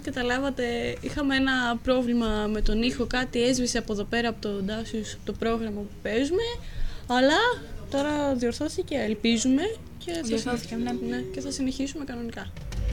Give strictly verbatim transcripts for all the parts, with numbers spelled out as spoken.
καταλάβατε, είχαμε ένα πρόβλημα με τον ήχο, κάτι έσβησε από εδώ πέρα από το Dacius, από το πρόγραμμα που παίζουμε, αλλά τώρα διορθώθηκε, ελπίζουμε, και θα, διορθώθηκε, ναι. Ναι, και θα συνεχίσουμε κανονικά.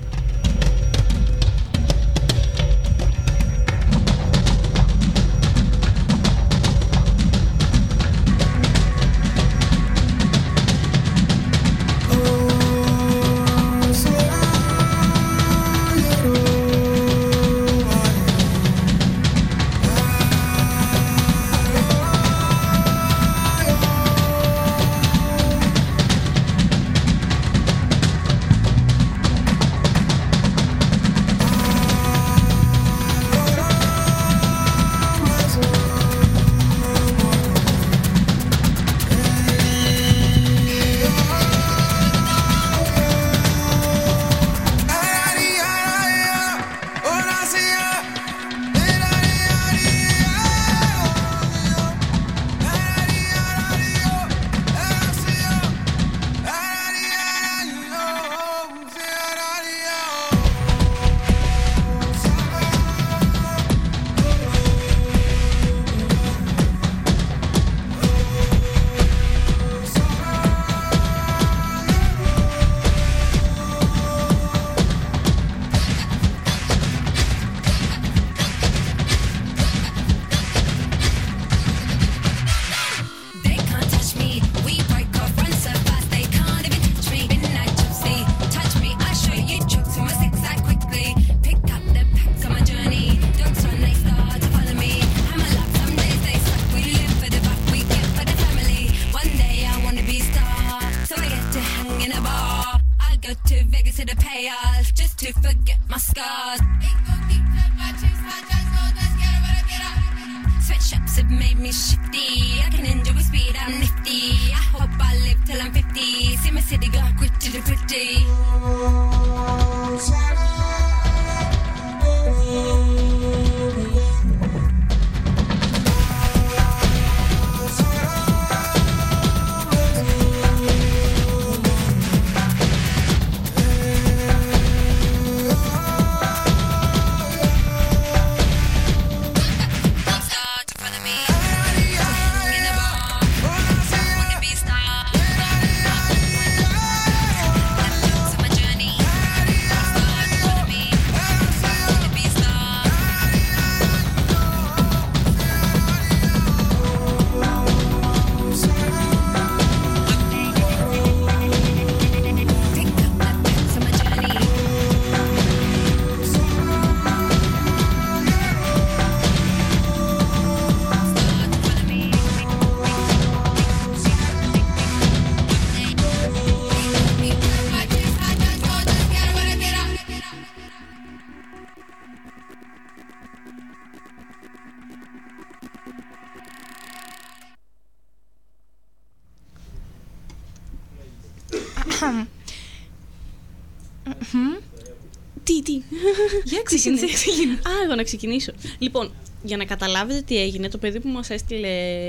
Τι, τι. Για ξεκινήσει. Α, εγώ να ξεκινήσω. Λοιπόν, για να καταλάβετε τι έγινε, το παιδί που μας έστειλε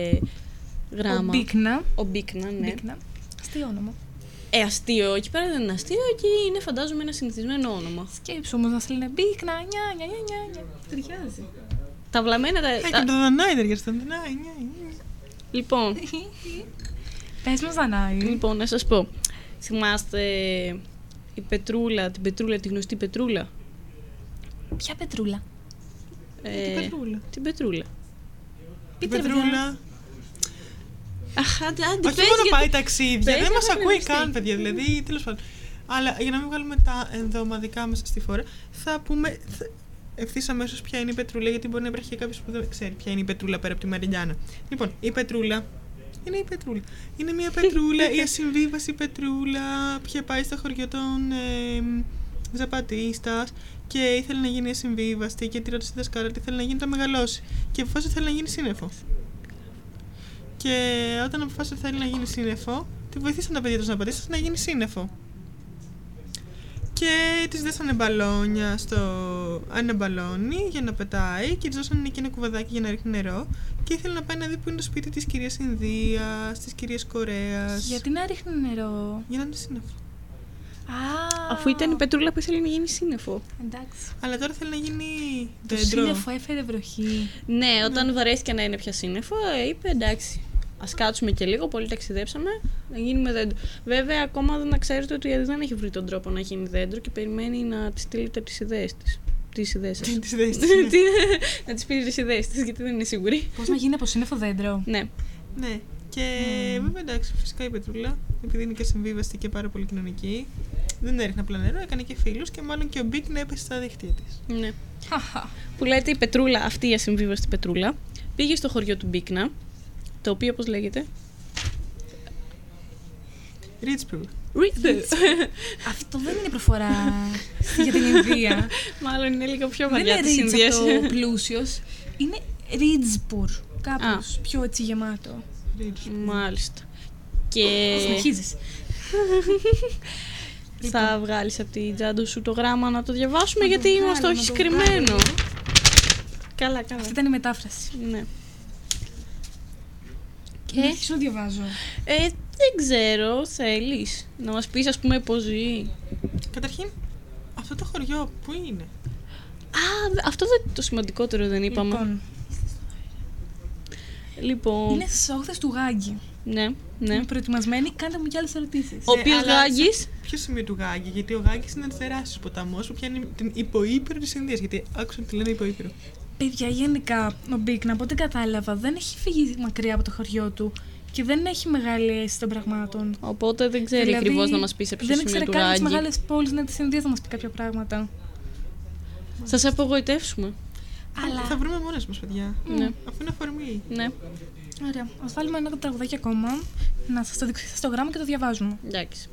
γράμμα. Ο Μπίκνα. Ο Μπίκνα, ναι. Μπίκνα. Αστείο όνομα. Ε, αστείο, εκεί πέρα δεν είναι αστείο, εκεί είναι φαντάζομαι ένα συνηθισμένο όνομα. Σκέψου όμως να στείλει Μπίκνα, νιά, νιά, νιά, νιά. Ταιριάζει. Τα βλαμμένα τα. Ε, και το Δανάη ταιριάζει. Λοιπόν. Πες μας, Δανάη. Λοιπόν, να σας πω. Θυμάστε η Πετρούλα, την Πετρούλα, τη γνωστή Πετρούλα. Ποια Πετρούλα? Ε, την Πετρούλα. Την Πετρούλα. Την Πετρούλα. Αχ, άντε, άντε, όχι μόνο πάει ταξίδια, δεν μας ακούει καν, παιδιά, δηλαδή, τέλος πάντων. Αλλά για να μην βγάλουμε τα ενδομαδικά μέσα στη φόρα, θα πούμε ευθύς αμέσως ποια είναι η Πετρούλα, γιατί μπορεί να υπάρχει και κάποιος που δεν ξέρει ποια είναι η Πετρούλα πέρα από τη Μαριλιάνα. Λοιπόν, η Πετρούλα είναι η Πετρούλα. Είναι μια Πετρούλα, η ασυμβίβαστη Πετρούλα, που είχε πάει στο χωριό των ε, Ζαπατίστας και ήθελε να γίνει ασυμβίβαστη και τη ρώτησε η δασκάλα τι θέλει να γίνει, να μεγαλώσει. Και αποφάσισε ότι θέλει να γίνει σύννεφο. Και όταν αποφάσισε ότι θέλει να γίνει σύννεφο, τη βοηθήσαν τα παιδιά των Ζαπατίστας να γίνει σύννεφο. Και της δώσανε μπαλόνια στο ένα μπαλόνι για να πετάει και της δώσανε και ένα κουβαδάκι για να ρίχνει νερό και ήθελε να πάει να δει που είναι το σπίτι της κυρίας Ινδίας, της κυρίας Κορέας. Γιατί να ρίχνει νερό? Για να είναι σύννεφο. Α, Αφού ήταν η Πετρούλα που ήθελε να γίνει σύννεφο. εντάξει. Αλλά τώρα θέλει να γίνει Το δέντρο. σύννεφο έφερε βροχή. Ναι, όταν βαρέθηκε να είναι πια σύννεφο, ε, είπε εντάξει. Ας κάτσουμε και λίγο, πολύ ταξιδέψαμε, να γίνουμε δέντρο. Βέβαια, ακόμα δεν ξέρετε ότι δεν έχει βρει τον τρόπο να γίνει δέντρο και περιμένει να τη στείλετε τις ιδέες της. Τις ιδέες σας. Τις ιδέες της, ναι. Να της πείτε τις ιδέες της, γιατί δεν είναι σίγουρη. Πώς να γίνει από σύννεφο δέντρο. Ναι. Ναι. Και βέβαια εντάξει, φυσικά η Πετρούλα, επειδή είναι και συμβίβαστη και πάρα πολύ κοινωνική, δεν έριχνε απλά νερό, έκανε και φίλους και μάλλον και ο Μπίκνα έπεσε στα δίχτυα της. Ναι. Χαχα. Που λέτε η Πετρούλα, αυτή η ασυμβίβαστη Πετρούλα, πήγε στο χωριό του Μπίκνα, το οποίο πώς λέγεται. Ρίτσπουρ. Αυτό δεν είναι προφορά για την Ινδία. Μάλλον είναι λίγο πιο Δεν βαριά είναι της ρίτς Ινδίας. αυτό πλούσιος. Είναι Ρίτσπουρ. Κάπως πιο έτσι γεμάτο. Μάλιστα. Και Συνεχίζεις. θα βγάλεις από την τσάντα σου το γράμμα να το διαβάσουμε, Να το γιατί βγάλω, μας το να έχεις το κρυμμένο. βγάλω. Καλά, καλά. Αυτή ήταν η μετάφραση. Ναι. Και Και αρχίσω να διαβάζω. ε, δεν ξέρω, θέλεις να μας πεις ας πούμε πώς ζει. Καταρχήν, αυτό το χωριό πού είναι? Α, δε- αυτό δεν το σημαντικότερο δεν είπαμε. Λοιπόν, Λοιπόν, είναι στις όχθες του Γάγκη. ναι, ναι. Είμαι προετοιμασμένη, κάντε μου κι άλλες ερωτήσεις. Ο οποίος αλλά Γάγκης, σε ποιο σημείο του Γάγκη? Γιατί ο Γάγκης είναι ένας τεράστιος ποταμός που πιάνει την υποήπειρο της Ινδίας. Γιατί άκουσα ότι τη λένε υποήπειρο. Παιδιά, γενικά, ο Μπίκνα, από ό,τι κατάλαβα, δεν έχει φύγει μακριά από το χωριό του και δεν έχει μεγάλη αίσθηση των πραγμάτων. οπότε δεν ξέρει Δηλαδή, ακριβώς να μας πει σε ποιο δεν σημείο ήξερε του καν τις Γάγκη. μεγάλες πόλεις ναι, της Ινδίας να μας πει κάποια πράγματα. Θα σε απογοητεύσουμε. Αλλά. Θα βρούμε μόνες μας, παιδιά. Ναι, Αφού είναι αφορμή. ναι, Ωραία, ας βάλουμε ένα τραγουδάκι ακόμα, να σας το δείξω στο γράμμα και το διαβάζουμε. εντάξει.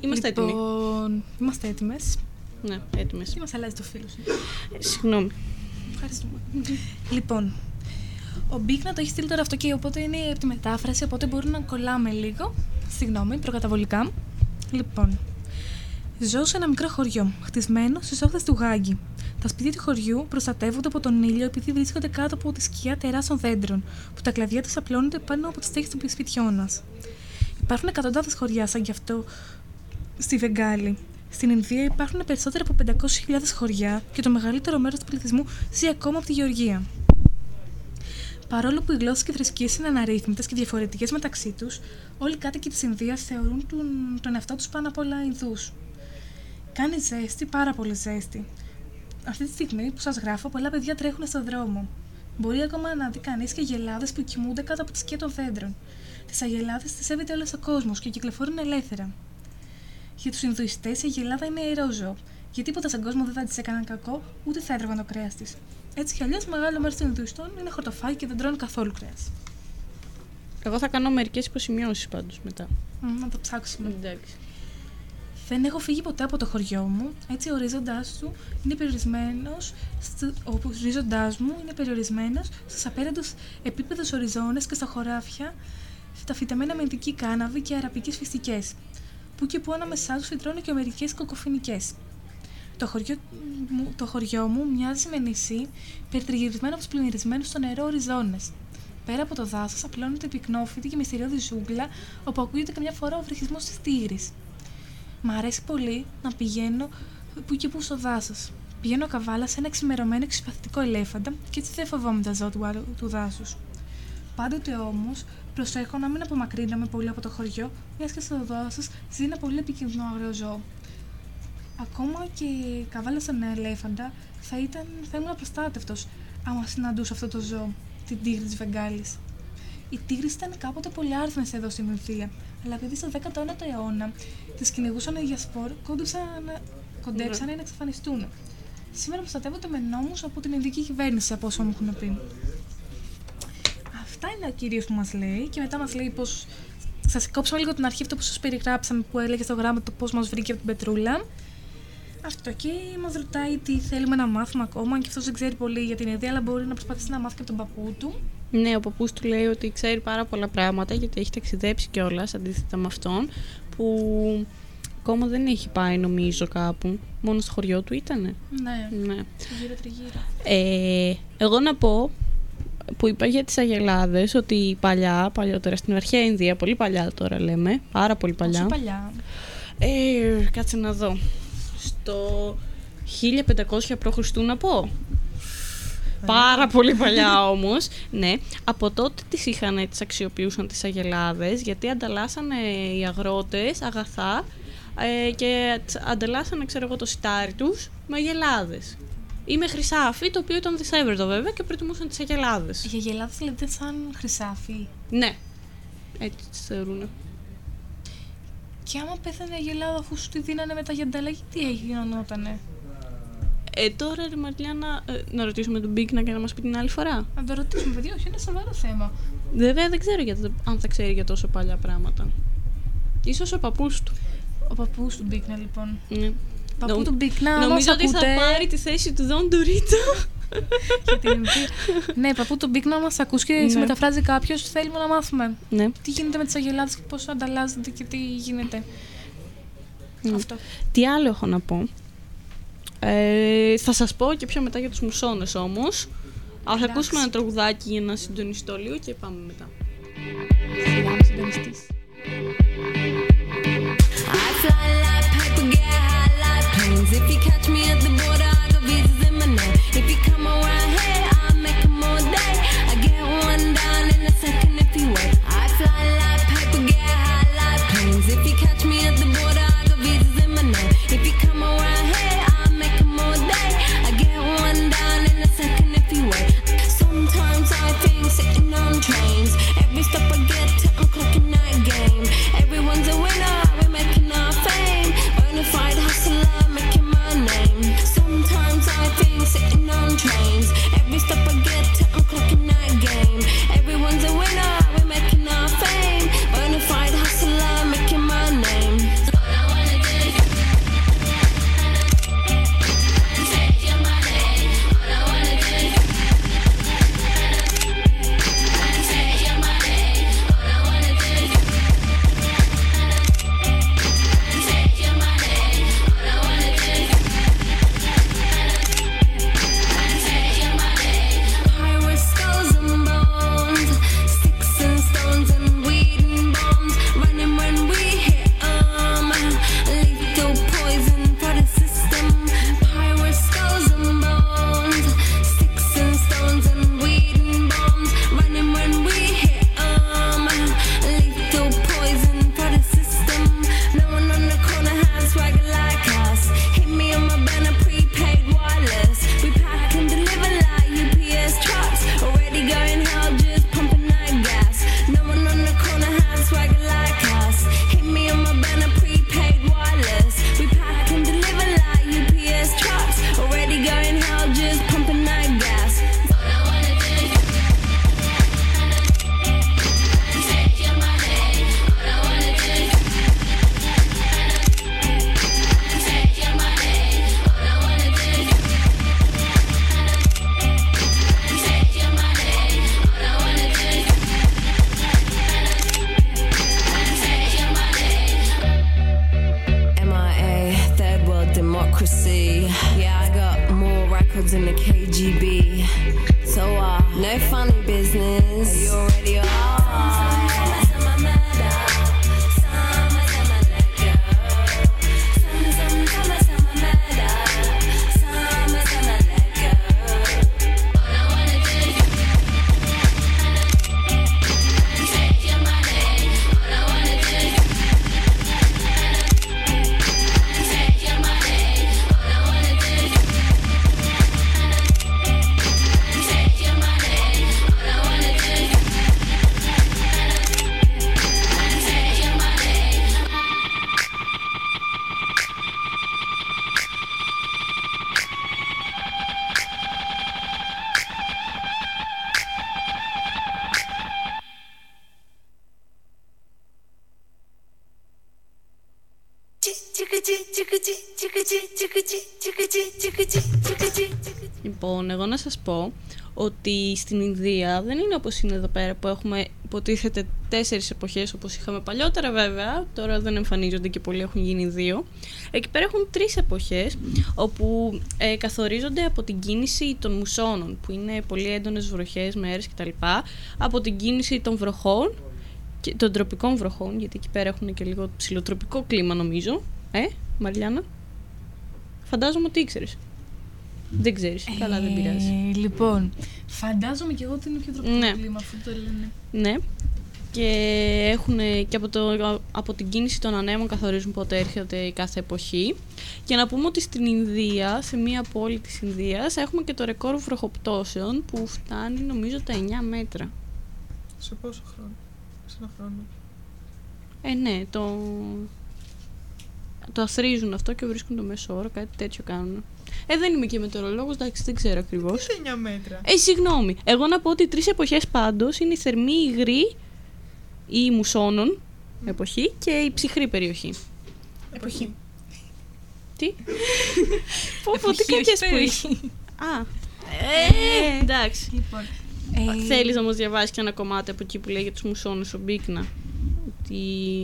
Είμαστε έτοιμοι. Λοιπόν, είμαστε έτοιμες. Ναι, έτοιμες. Και μας αλλάζει το φίλο σου. Ε, συγγνώμη. Ευχαριστούμε. Λοιπόν, ο Μπίκ να το έχει στείλει τώρα αυτό και οπότε είναι από τη μετάφραση, οπότε μπορούμε να κολλάμε λίγο. Συγγνώμη, προκαταβολικά. Λοιπόν, ζω σε ένα μικρό χωριό, χτισμένο στις όχθες του Γάγκη. Τα σπίτια του χωριού προστατεύονται από τον ήλιο επειδή βρίσκονται κάτω από τη σκιά τεράστιων δέντρων, που τα κλαδιά τους απλώνονται πάνω από τις τέχες των σπιτιών μας. Υπάρχουν εκατοντάδες χωριά σαν γι' αυτό στη Βεγγάλη. Στην Ινδία υπάρχουν περισσότερα από πεντακόσιες χιλιάδες χωριά και το μεγαλύτερο μέρος του πληθυσμού ζει ακόμα από τη γεωργία. Παρόλο που οι γλώσσες και οι θρησκείες είναι αναρρύθμιτες και διαφορετικές μεταξύ τους, όλοι οι κάτοικοι της Ινδίας θεωρούν τον, τον εαυτό τους πάνω απ' όλα Ινδούς. Κάνει ζέστη, πάρα πολύ ζέστη. Αυτή τη στιγμή που σας γράφω, πολλά παιδιά τρέχουν στον δρόμο. Μπορεί ακόμα να δει κανείς και αγελάδες που κοιμούνται κάτω από τη σκιά των δέντρων. Τις αγελάδες τις σέβεται όλος ο κόσμος και κυκλοφορούν ελεύθερα. Για τους Ινδουιστές η αγελάδα είναι ιερό ζώο. Για τίποτα στον κόσμο δεν θα της έκαναν κακό, ούτε θα έτρωγαν το κρέας της. Έτσι κι αλλιώς, μεγάλο μέρος των Ινδουιστών είναι χορτοφάγοι και δεν τρώνε καθόλου κρέας. Εγώ θα κάνω μερικές υποσημειώσεις πάντως μετά. Mm, να το ψάξουμε. Εντάξει. Δεν έχω φύγει ποτέ από το χωριό μου, έτσι ο ορίζοντας του είναι περιορισμένος, ο ορίζοντας μου είναι περιορισμένος στους απέραντους επίπεδους οριζόνες και στα χωράφια, τα φυτεμένα με ειδική κάναβη και αραπικές φυστικές, που και που ανάμεσά τους φυτρώνουν και μερικές κοκοφινικές. Το χωριό, μου, το χωριό μου μοιάζει με νησί, περιτριγυρισμένο από τους πλημμυρισμένους στο νερό οριζόνες. Πέρα από το δάσος απλώνεται πυκνόφυτη και μυστηριώδη ζούγκλα, όπου ακούγεται καμιά φορά ο βρυχισμός της τίγρης. Μ' αρέσει πολύ να πηγαίνω που και που στο δάσος. Πηγαίνω καβάλα σε ένα ξημερωμένο και συμπαθητικό ελέφαντα και έτσι δεν φοβάμαι τα ζώα του, του δάσους. Πάντοτε όμως προσέχω να μην απομακρύνομαι πολύ από το χωριό, μιας και στο δάσος ζει ένα πολύ επικίνδυνο άγριο ζώο. Ακόμα και καβάλα στον ελέφαντα θα, ήταν, θα ήμουν απροστάτευτος άμα συναντούσα αυτό το ζώο, την τίγρη της Βεγγάλης. Οι τίγρες ήταν κάποτε πολυάριθμες εδώ στην Ινδία, αλλά επειδή στο δέκατο ένατο αιώνα τις κυνηγούσαν για σπορ, κοντέψαν mm. να εξαφανιστούν. Σήμερα προστατεύονται με νόμους από την Ινδική κυβέρνηση, από όσο μου έχουν πει. Αυτά είναι ο κύριος που μας λέει, και μετά μας λέει πως. Σας κόψαμε λίγο την αρχή αυτό που σας περιγράψαμε, που έλεγε στο γράμμα το πώς μας βρήκε από την Πετρούλα. Αυτό, και μας ρωτάει τι θέλουμε να μάθουμε ακόμα, και αυτός δεν ξέρει πολύ για την Ινδία, αλλά μπορεί να προσπαθήσει να μάθει και από τον παππού του. Ναι, ο παππούς του λέει ότι ξέρει πάρα πολλά πράγματα, γιατί έχει ταξιδέψει κιόλας, αντίθετα με αυτόν, που ακόμα δεν έχει πάει νομίζω κάπου. Μόνο στο χωριό του ήτανε. Ναι, ναι. Γύρω τριγύρω. Ε, εγώ να πω, που είπα για τις αγελάδες, ότι παλιά, παλιότερα στην αρχαία Ινδία, πολύ παλιά τώρα λέμε, πάρα πολύ παλιά. Πόσο παλιά? Ε, κάτσε να δω. Στο χίλια πεντακόσια π.Χ. να πω. Πάρα πολύ παλιά όμως. Ναι, από τότε τις είχαν, τις αξιοποιούσαν τις αγελάδες, γιατί ανταλλάσσανε οι αγρότες αγαθά ε, και ανταλλάσσανε, ξέρω εγώ, το σιτάρι τους με αγελάδες. Ή με χρυσάφι, το οποίο ήταν δισεύρετο βέβαια, και προτιμούσαν τις αγελάδες. Οι αγελάδες λέτε σαν χρυσάφι? Ναι, έτσι τις θεωρούν. Και άμα πέθανε η αγελάδα αφού σου τη δίνανε μετά για ανταλλαγή, τι γινότανε? Ε, τώρα ρε Μαριάννα, ε, να ρωτήσουμε τον Μπίκ να και να μας πει την άλλη φορά. Να το ρωτήσουμε, παιδί, όχι, είναι σοβαρό θέμα. Βέβαια δεν ξέρω για, αν θα ξέρει για τόσο παλιά πράγματα. Ίσως ο παππούς του. Ο παππούς του Μπίκνα, λοιπόν. Ναι. Παππού Νο... του Μπίκνα, νομίζω ότι ακούτε... θα πάρει τη θέση του Δον Ντουρίτο. Ναι, παππού του Μπίκνα μας ακούς και ναι. συμμεταφράζει κάποιος, θέλουμε να μάθουμε. Ναι. Τι γίνεται με τις αγελάδες και πώς ανταλλάσσονται και τι γίνεται. Mm. Αυτό. Τι άλλο έχω να πω. Ε, θα σας πω και πιο μετά για τους μουσώνες όμως. Ας ακούσουμε ένα τραγουδάκι για να συντονιστώ λίγο και πάμε μετά. Σιγά με συντονιστείς. I fly like paper, get high like planes. If you catch me at the border, I got visas in my name. If you come around here, I'll make them all day. I get one down in a second if you wait. I fly like paper, get high like planes. If you catch me at the border, I got visas in my name. If you come around here, I'll make them all day. I get one down in a second if you wait. Sometimes I think sitting on trains. Every step I get to, I'm clocking that game. jobs in the K G B. So, uh, no funny business. You already are. Λοιπόν, εγώ να σας πω ότι στην Ινδία δεν είναι όπως είναι εδώ πέρα που έχουμε υποτίθεται τέσσερις εποχές όπως είχαμε παλιότερα βέβαια, τώρα δεν εμφανίζονται και πολλοί, έχουν γίνει δύο. Εκεί πέρα έχουν τρεις εποχές όπου ε, καθορίζονται από την κίνηση των μουσώνων που είναι πολύ έντονες βροχές, μέρες κτλ. Από την κίνηση των βροχών, και των τροπικών βροχών, γιατί εκεί πέρα έχουν και λίγο ψηλοτροπικό κλίμα νομίζω. Ε, Μαριάννα, φαντάζομαι ότι ήξερες. Δεν ξέρεις, ε, καλά δεν πειράζει. Λοιπόν, φαντάζομαι και εγώ ότι είναι πιο τροπικό ναι. κλίμα, αυτό το λένε. Ναι, και έχουν και από, το, από την κίνηση των ανέμων καθορίζουν πότε έρχεται η κάθε εποχή. Και να πούμε ότι στην Ινδία, σε μία πόλη της Ινδίας, έχουμε και το ρεκόρ βροχοπτώσεων που φτάνει νομίζω τα εννιά μέτρα. Σε πόσο χρόνο? Σε ένα χρόνο? Ε, ναι, το... το αθροίζουν αυτό και βρίσκουν το μέσο όρο, κάτι τέτοιο κάνουν. Ε, δεν είμαι και μετεωρολόγος, εντάξει, δεν ξέρω ακριβώς. Τι εννιά μέτρα? Ε, συγγνώμη. Εγώ να πω ότι οι τρεις εποχές πάντως είναι η θερμή, η υγρή, η μουσώνων mm. εποχή και η ψυχρή περιοχή. Εποχή. Τι? Πω πω, τι κακές που είσαι. Α, ε, εντάξει. Λοιπόν, ε, θέλεις να μας διαβάσεις και ένα κομμάτι από εκεί που λέει για τους μουσώνους ο Μπίκνα? Ότι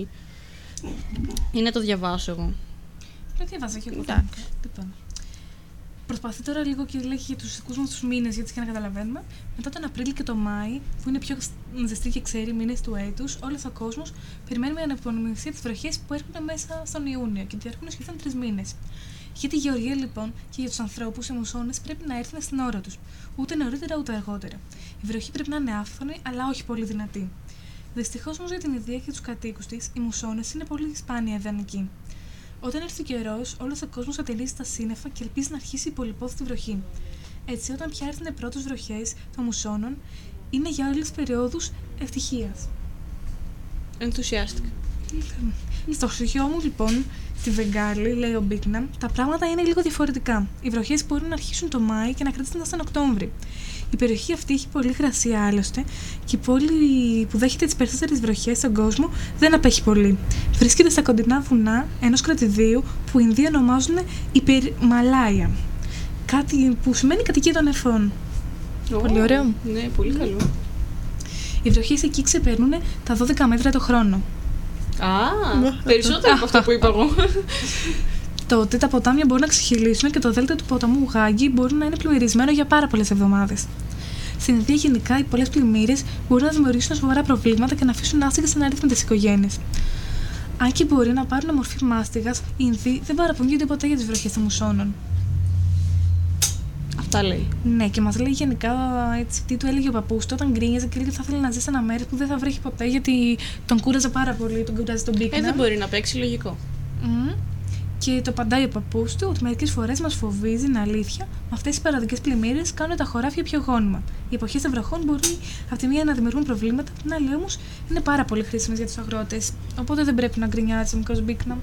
είναι το διαβάσω εγώ. Το διαβάζω και εγώ. Λοιπόν. Προσπαθεί τώρα λίγο και λέει για τους δικούς μας τους μήνες, γιατί και να καταλαβαίνουμε. Μετά τον Απρίλιο και τον Μάη, που είναι πιο ζεστοί και ξέροι μήνες του έτους, όλος ο κόσμος περιμένουμε αναπομονησία τις βροχές που έρχονται μέσα στον Ιούνιο και διαρκούν σχεδόν τρεις μήνες. Για τη γεωργία λοιπόν και για τους ανθρώπους, οι μουσώνες πρέπει να έρθουν στην ώρα τους, ούτε νωρίτερα ούτε αργότερα. Η βροχή πρέπει να είναι άφθονη, αλλά όχι πολύ δυνατή. Δυστυχώς όμως για την Ινδία και τους κατοίκους της, οι μουσώνες είναι πολύ σπάνια ιδανικοί. Όταν έρθει ο καιρός, όλος ο κόσμος ατελεί στα σύννεφα και ελπίζει να αρχίσει η πολυπόθητη βροχή. Έτσι, όταν πια έρθουν οι πρώτες βροχές των μουσώνων, είναι για όλες τις περιόδους ευτυχίας. Ενθουσιάστηκα. Στο χωριό μου, λοιπόν, στη Βεγγάλη, λέει ο Μπίκνα, τα πράγματα είναι λίγο διαφορετικά. Οι βροχές μπορούν να αρχίσουν το Μάη και να κρατήσουν στον Οκτώβρη. Η περιοχή αυτή έχει πολύ γρασία άλλωστε και η πόλη που δέχεται τις περισσότερες βροχές στον κόσμο δεν απέχει πολύ. Βρίσκεται στα κοντινά βουνά ενός κρατηδίου που οι Ινδοί ονομάζουν Υπερμαλάια. Κάτι που σημαίνει κατοικία των νεφών. Oh, πολύ ωραίο. Ναι, πολύ καλό. Οι βροχές εκεί ξεπερνούν τα δώδεκα μέτρα το χρόνο. Α, περισσότερο από αυτό που είπα εγώ. Τότε τα ποτάμια μπορούν να ξεχυλήσουν και το δέλτα του ποταμού Γάγκη μπορεί να είναι πλημμυρισμένο για πάρα πολλές εβδομάδες. Στην Ινδία, γενικά, οι πολλές πλημμύρες μπορούν να δημιουργήσουν σοβαρά προβλήματα και να αφήσουν άστιγες αναρρύθμιτες οικογένειες. Αν και μπορεί να πάρουν μορφή μάστιγας, οι Ινδοί δεν παραπονιούνται ποτέ για τις βροχές των μουσώνων. Αυτά λέει. Ναι, και μας λέει γενικά έτσι, τι του έλεγε ο παππούς του όταν γκρίνιαζε και λέει ότι θα ήθελε να ζει σε ένα μέρος που δεν θα βρέχει ποτέ γιατί τον κούραζε πάρα πολύ, τον κούραζε τον Μπίκνα. Ε, δεν μπορεί να παίξει, λογικό. Mm. Και το απαντάει ο παππούς του ότι μερικές φορές μας φοβίζει, είναι αλήθεια, με αυτές τις παραδικές πλημμύρες κάνουν τα χωράφια πιο γόνιμα. Οι εποχές των βροχών μπορεί από τη μία να δημιουργούν προβλήματα, την άλλη όμως είναι πάρα πολύ χρήσιμες για τους αγρότες. Οπότε δεν πρέπει να γκρινιάζει ο μικρός Μπίκνα.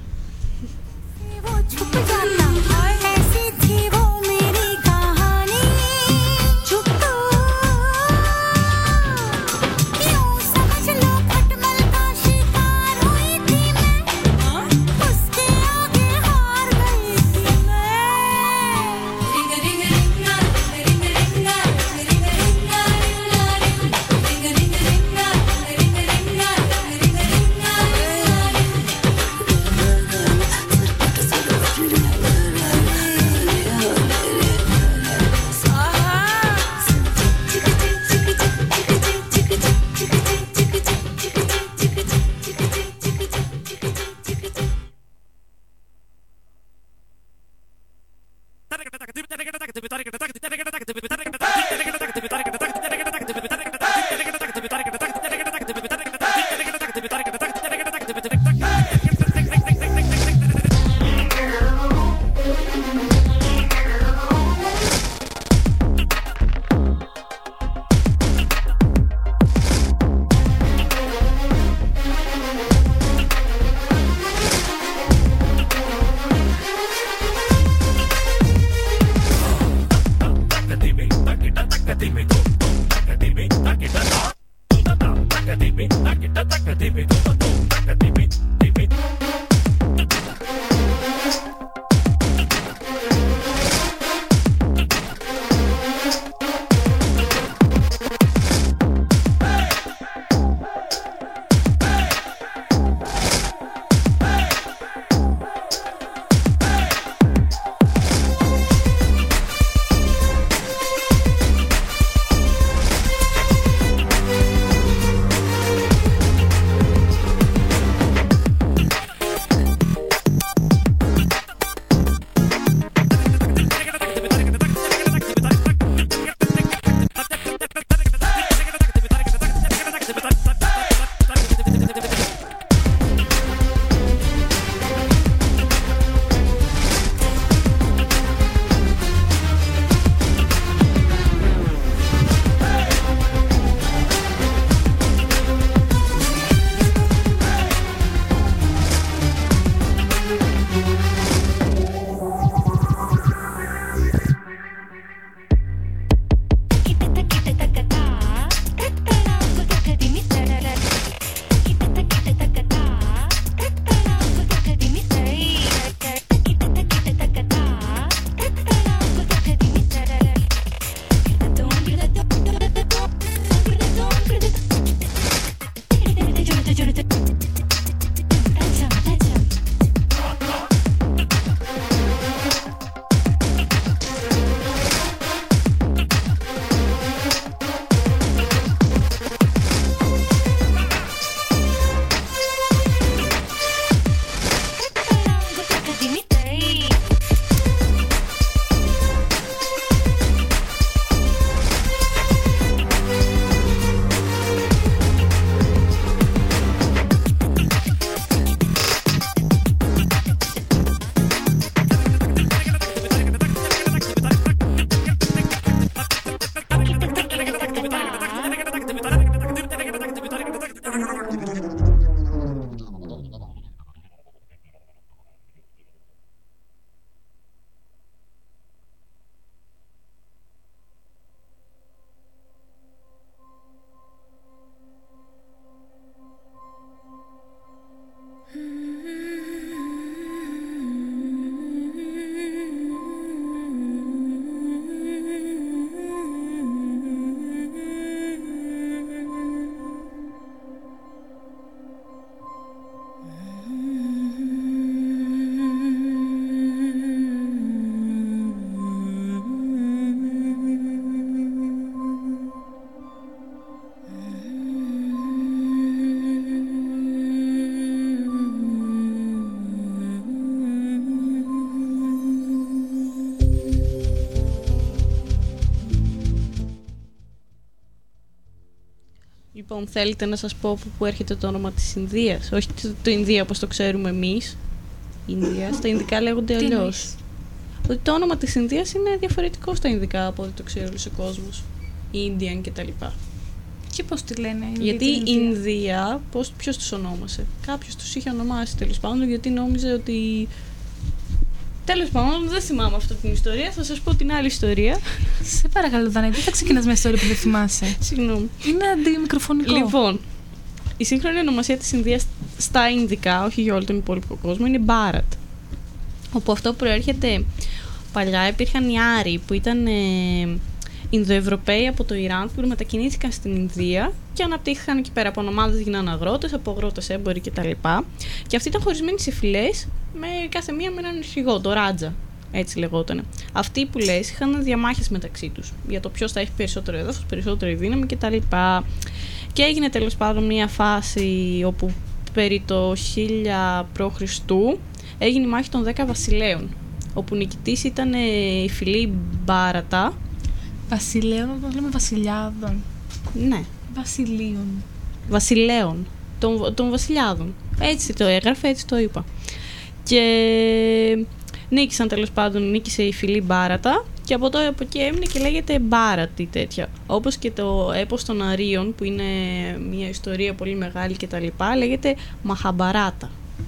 Λοιπόν, θέλετε να σας πω από πού έρχεται το όνομα της Ινδίας? Όχι το, το Ινδία όπως το ξέρουμε εμείς. Ινδία, στα Ινδικά λέγονται Τι αλλιώς. εννοείς? Ότι το όνομα της Ινδίας είναι διαφορετικό στα Ινδικά από ό,τι το ξέρει όλος ο κόσμος. Ίνδιαν κτλ. Και πώς τη λένε? Γιατί η Ινδία. Ινδία, πώς, ποιος τους ονόμασε? Κάποιος τους είχε ονομάσει τέλος πάντων, γιατί νόμιζε ότι... Τέλος πάντων, δεν θυμάμαι αυτή την ιστορία, θα σας πω την άλλη ιστορία. Σε παρακαλώ, Δανάη, δεν θα ξεκινάς με ιστορία που δεν θυμάσαι. Συγγνώμη. Είναι αντιμικροφωνικό. Λοιπόν, η σύγχρονη ονομασία της Ινδίας στα Ινδικά, όχι για όλο τον υπόλοιπο κόσμο, είναι Μπάρατ. Όπου αυτό προέρχεται... Παλιά υπήρχαν οι Άροι που ήταν... Ε, Ινδοευρωπαίοι από το Ιράν που μετακινήθηκαν στην Ινδία και αναπτύχθηκαν εκεί πέρα. Από ομάδες γίνανε αγρότες, από αγρότες έμποροι κτλ. Και αυτοί ήταν χωρισμένοι σε φυλές, με κάθε μία με έναν αρχηγό, το Ράτζα. Έτσι λεγότανε. Αυτοί που λες είχαν διαμάχες μεταξύ τους για το ποιος θα έχει περισσότερο έδαφος, περισσότερη δύναμη κτλ. Και έγινε τέλος πάντων μια φάση όπου περί το χίλια π.Χ. έγινε η μάχη των δέκα βασιλέων. Όπου νικητής ήταν η φυλή Μπάρατα. Βασιλέων, όταν λέμε βασιλιάδων. Ναι. Βασιλείων. Βασιλέων. Των, των βασιλιάδων. Έτσι το έγραφε, έτσι το είπα. Και νίκησαν τέλος πάντων, νίκησε η φυλή Μπάρατα και από, το, από εκεί έμεινε και λέγεται Μπάρατη τέτοια. Όπως και το έπος των Αρίων που είναι μια ιστορία πολύ μεγάλη και τα λοιπά, λέγεται Μαχαμπαράτα.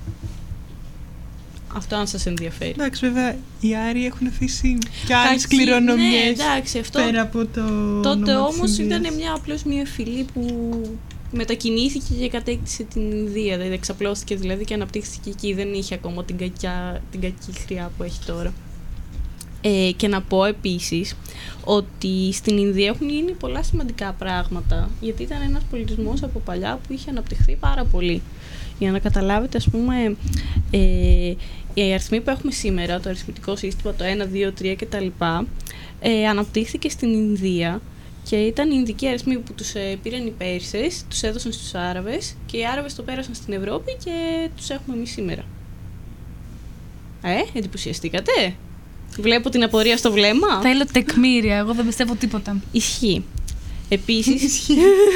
Αυτό αν σας ενδιαφέρει. Εντάξει, βέβαια, οι Άροι έχουν αφήσει και άλλες κληρονομιές. Ναι, εντάξει, αυτό. Πέρα από το. Τότε όμως ήταν μια, απλώς μια φυλή που μετακινήθηκε και κατέκτησε την Ινδία. Δηλαδή, εξαπλώθηκε δηλαδή και αναπτύχθηκε εκεί. Δεν είχε ακόμα την, κακιά, την κακή χρειά που έχει τώρα. Ε, και να πω επίσης ότι στην Ινδία έχουν γίνει πολλά σημαντικά πράγματα. Γιατί ήταν ένας πολιτισμός από παλιά που είχε αναπτυχθεί πάρα πολύ. Για να καταλάβετε, ας πούμε, ε, οι αριθμοί που έχουμε σήμερα, το αριθμητικό σύστημα, το ένα, δύο, τρία κτλ. Ε, αναπτύχθηκε στην Ινδία και ήταν οι Ινδικοί αριθμοί που τους ε, πήραν οι Πέρσες, τους έδωσαν στους Άραβες και οι Άραβες το πέρασαν στην Ευρώπη και τους έχουμε εμείς σήμερα. Ε, εντυπωσιαστήκατε? Βλέπω την απορία στο βλέμμα. Θέλω τεκμήρια, εγώ δεν πιστεύω τίποτα. Ισχύει. Επίσης,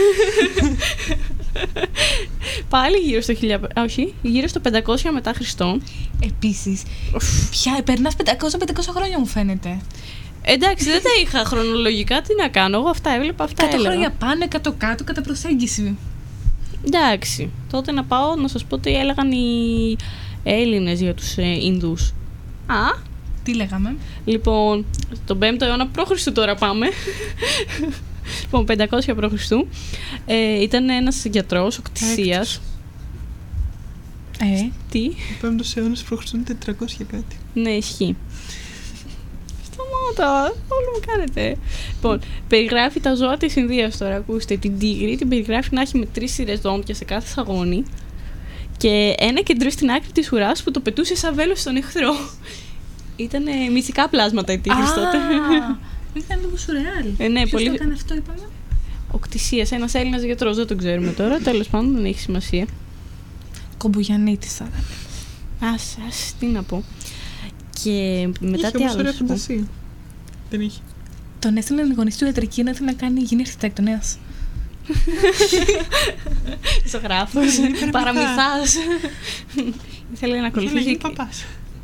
πάλι γύρω στο, χιλιά, όχι, γύρω στο πεντακόσια μετά Χριστόν. Επίσης, πια περνάς πεντακόσια πεντακόσια χρόνια μου φαίνεται. Εντάξει, δεν τα είχα χρονολογικά, τι να κάνω, εγώ αυτά έβλεπα, αυτά εκατό έλεγα. χρόνια πάνω, εκατό κάτω, κατά προσέγγιση. Εντάξει, τότε να πάω να σας πω τι έλεγαν οι Έλληνες για τους ε, Ινδούς. Α, Τι λέγαμε? λοιπόν, τον πέμπτο αιώνα π.Χ. τώρα πάμε. Λοιπόν, πεντακόσια π.Χ. Ε, ήταν ένας γιατρός οκτησίας. Ε, Τι? Ο πέμπτος αιώνας π.Χ. τετρακόσια κάτι. Ναι, ισχύει. Σταμάτα, όλο μου κάνετε. Λοιπόν, περιγράφει τα ζώα της Ινδίας τώρα, ακούστε. Την τίγρη την περιγράφει να έχει με τρεις σειρές δόντια σε κάθε σαγόνι και ένα κεντρό στην άκρη της ουράς που το πετούσε σαν βέλος στον εχθρό. Ήταν μυθικά πλάσματα η τίγρης τότε. Ήταν λίγο σουρεάλ. Ε, ναι, Ποιος πολύ... το έκανε αυτό, είπαμε? Οκτησίας, ένας Έλληνας γιατρός, δεν τον ξέρουμε τώρα. Τέλος πάντων, δεν έχει σημασία. Κομπογιαννίτης θα ήταν. Ας, ας, τι να πω. Και μετά Είχε τι όμως άλλο. ωραία να σου πω. φαντασία. Δεν είχε. Τον έστειλαν οι γονείς του ιατρική να ήθελε να κάνει γίνει αρχιτέκτονας. Ζωγράφος, παραμυθάς. Ήθελε να Είχε να ακολουθήσει. γίνει παπάς.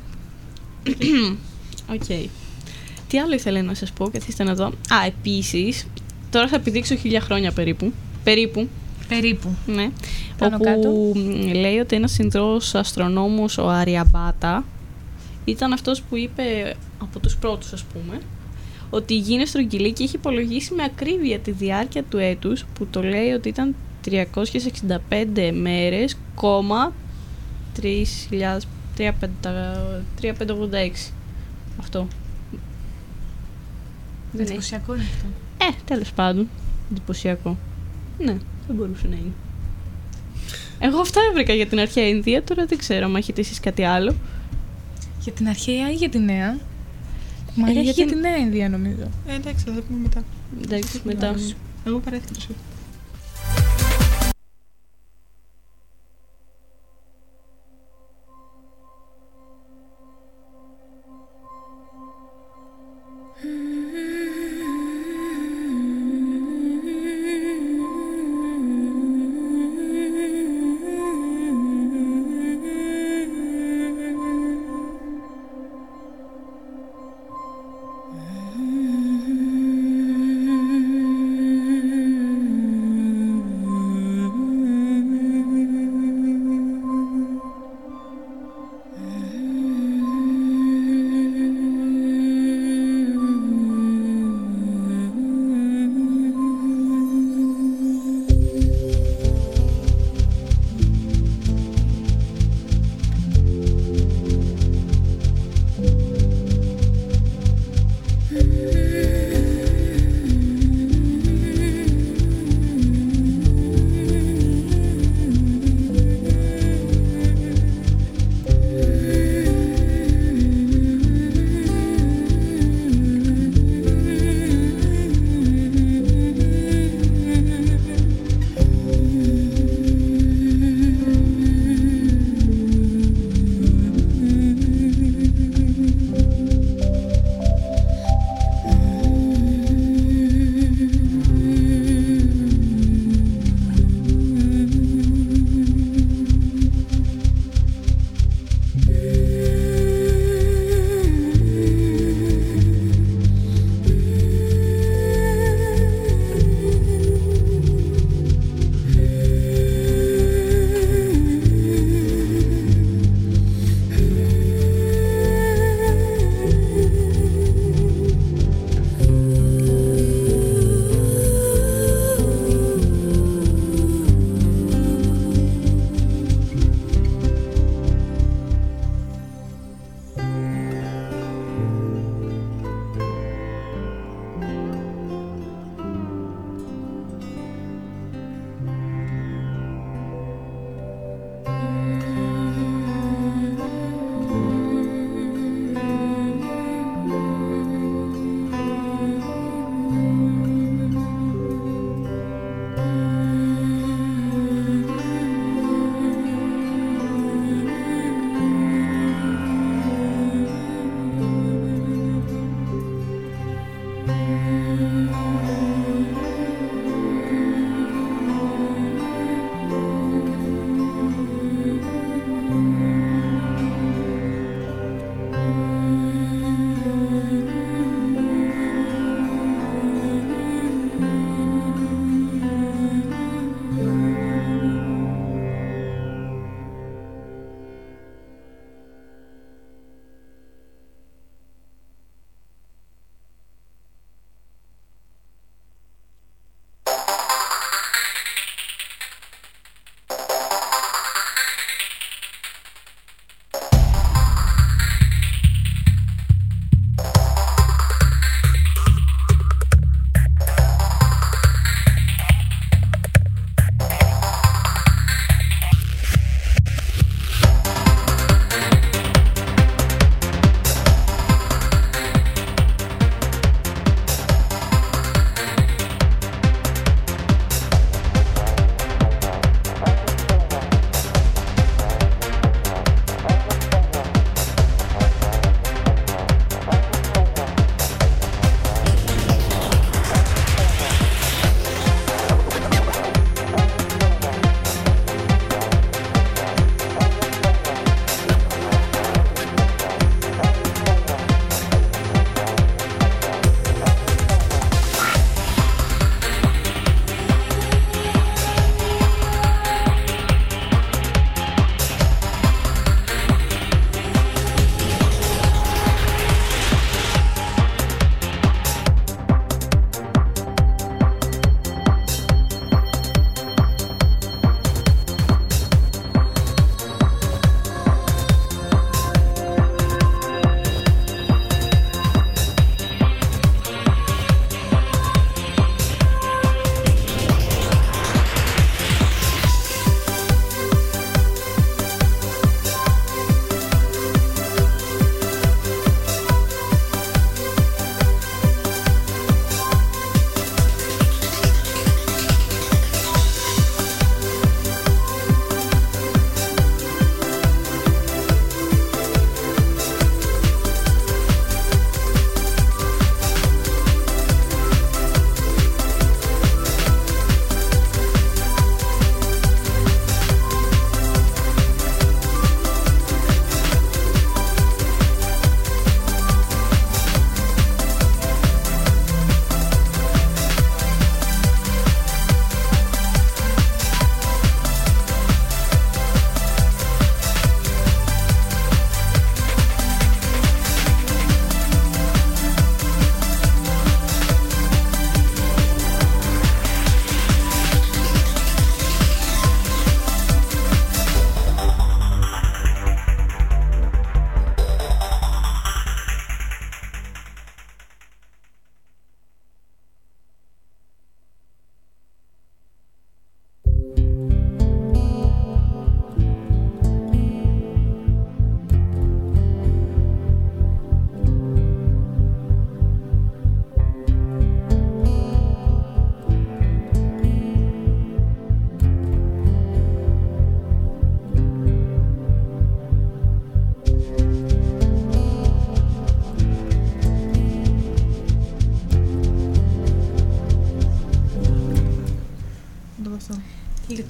Οκ. Τι άλλο ήθελα να σας πω, καθίστε να δω. Α, επίσης, τώρα θα επιδείξω χίλια χρόνια περίπου. Περίπου. Περίπου. Ναι. Πάνω όπου κάτω. λέει ότι ένας Ινδρός αστρονόμος, ο Αριαμπάτα, ήταν αυτός που είπε, από τους πρώτους ας πούμε, ότι η γη είναι στρογγυλή και έχει υπολογίσει με ακρίβεια τη διάρκεια του έτους, που το λέει ότι ήταν τριακόσιες εξήντα πέντε μέρες, κόμμα τρεις χιλιάδες τριακόσια ογδόντα έξι. Αυτό. Δεν έχει. Εντυπωσιακό είναι αυτό. Ε, τέλος πάντων. Εντυπωσιακό. Ναι, δεν μπορούσε να είναι. Εγώ αυτά έβρικα για την αρχαία Ινδία, τώρα δεν ξέρω αν έχετε εσείς κάτι άλλο. Για την αρχαία ή για τη νέα? Μα Ε, έχει για για την- τη νέα Ινδία νομίζω. Ε, εντάξει, θα το πούμε μετά. Εντάξει, μετά. Εγώ παρέθηκα το σου. Mm-hmm.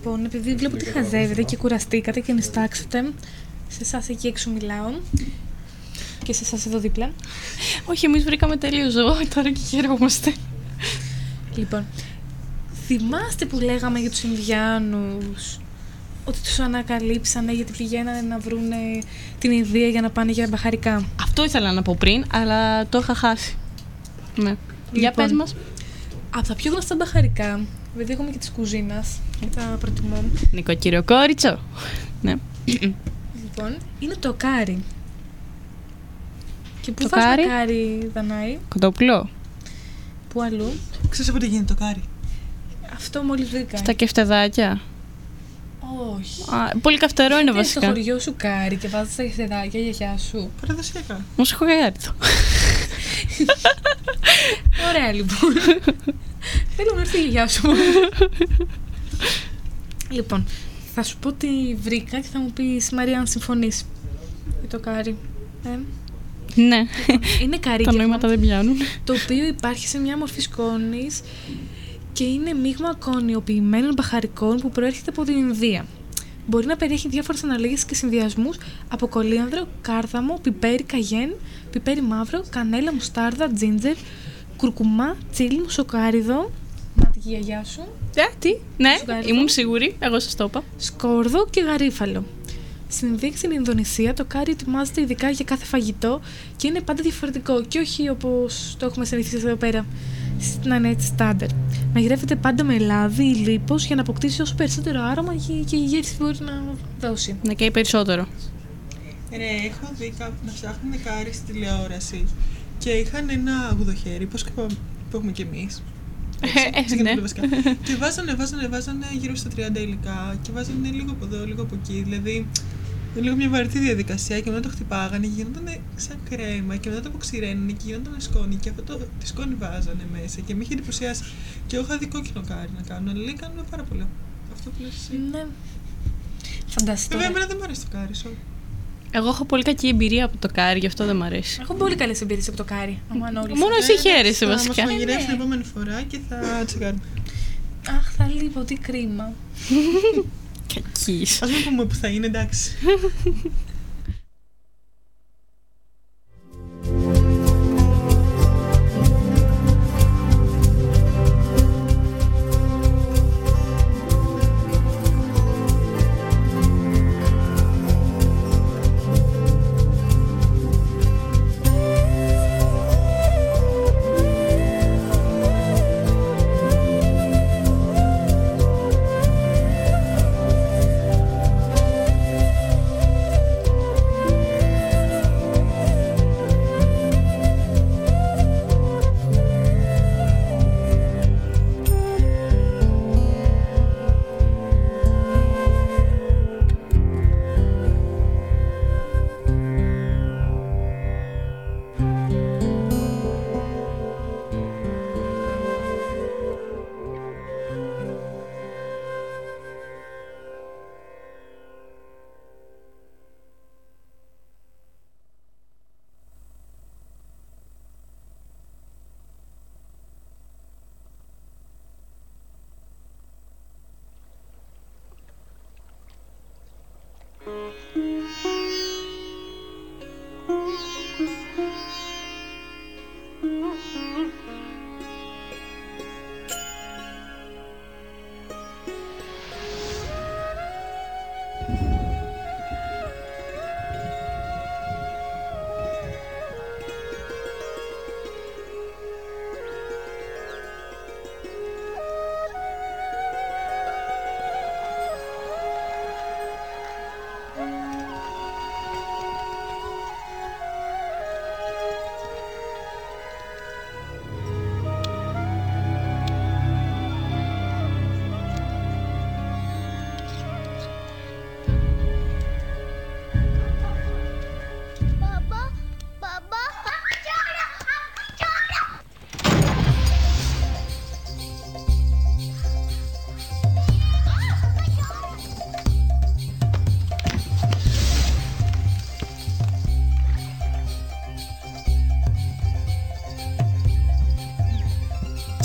Λοιπόν, επειδή βλέπω ότι χαζεύετε και κουραστήκατε και νηστάξετε, σε εσάς εκεί έξω μιλάω και σε εσάς εδώ δίπλα. Όχι, εμείς βρήκαμε τέλειο ζώο τώρα και χαιρόμαστε. Λοιπόν, θυμάστε που λέγαμε για τους Ινδιάνους, ότι τους ανακαλύψανε γιατί πηγαίνανε να βρούνε την Ινδία για να πάνε για μπαχαρικά. Αυτό ήθελα να πω πριν, αλλά το είχα χάσει. Ναι. Για πες μας. Από τα πιο γνωστά μπαχαρικά, επειδή έχουμε και της κουζίνας και τα προτιμώ. Νοικοκύριο Κόριτσο. Ναι. Λοιπόν, είναι το κάρι. Και πού Το φας κάρι? το κάρι, Δανάη, Κοτόπουλο. πού αλλού? Ξέρεις από τι γίνεται το κάρι? Αυτό μόλις βρήκα. Στα κεφτεδάκια. Όχι. Α, πολύ καυτερό είναι Δεν στο βασικά. χωριό σου κάρι και βάζεις τα γευθεδάκια γιαγιά σου. Παραδοσιακά. Όμως έχω γαϊάριτο. Ωραία λοιπόν. Θέλω να έρθει η γιαγιά σου. Λοιπόν, θα σου πω τι βρήκα και θα μου πεις, Μαρία, αν συμφωνείς για το κάρι. Ε? Ναι. Είναι Τα καρύδι νοήματα δεν πιάνουν. το οποίο υπάρχει σε μια μορφή σκόνης και είναι μείγμα κονιοποιημένων μπαχαρικών που προέρχεται από την Ινδία. Μπορεί να περιέχει διάφορες αναλύσεις και συνδυασμούς από κολύανδρο, κάρδαμο, πιπέρι καγέν, πιπέρι μαύρο, κανέλα, μουστάρδα, τζίντζερ, κουρκουμά, τσίλι, μουσοκάριδο. Να τη γιαγιά σου. Ε, τι, ναι, Σουγκάριδο. ήμουν σίγουρη, εγώ σας το είπα. Σκόρδο και γαρίφαλο. Στην Ινδία και στην Ινδονησία το κάρι ετοιμάζεται ειδικά για κάθε φαγητό και είναι πάντα διαφορετικό και όχι όπως το έχουμε συνηθίσει εδώ πέρα στην ανέτη στάνταρ. Μαγειρεύεται πάντα με λάδι ή λίπος για να αποκτήσει όσο περισσότερο άρωμα και η γεύση μπορεί να δώσει. Να καίει περισσότερο. Ρε, έχω δει κάπου να ψάχνουν κάρι στη τηλεόραση και είχαν ένα αγουδοχέρι, πώς και που έχουμε κι εμείς. Ε, Ξεκινάμε ναι. βασικά. Και βάζανε, βάζανε, βάζανε γύρω στα τριάντα υλικά και βάζανε λίγο από εδώ, λίγο από εκεί. Δηλαδή, λίγο μια βαρετή διαδικασία και μετά το χτυπάγανε και γινόταν σαν κρέμα και μετά το αποξηραίνανε και γινόταν σκόνη και αυτό το, τη σκόνη βάζανε μέσα και με είχε εντυπωσιάσει. Και εγώ είχα δει κόκκινο κάρι να κάνω, αλλά λέει κάνουμε πάρα πολλά. Αυτό που λες εσύ. Ναι. Φανταστείτε. Βέβαια, εμένα δεν μου αρέσει το κάρι, sorry. Εγώ έχω πολύ κακή εμπειρία από το κάρι, γι' αυτό δεν μ' αρέσει. Έχω πολύ καλές εμπειρίες από το κάρι. Αμάν όλοι. Μόνο εσύ χαίρεσαι Θα βασικά. μας μαγειρεύσει Ναι. την επόμενη φορά και θα τσεκάρουμε. Αχ, θα λείπω, τι κρίμα. Κακής. Ας μην πούμε που θα είναι, εντάξει.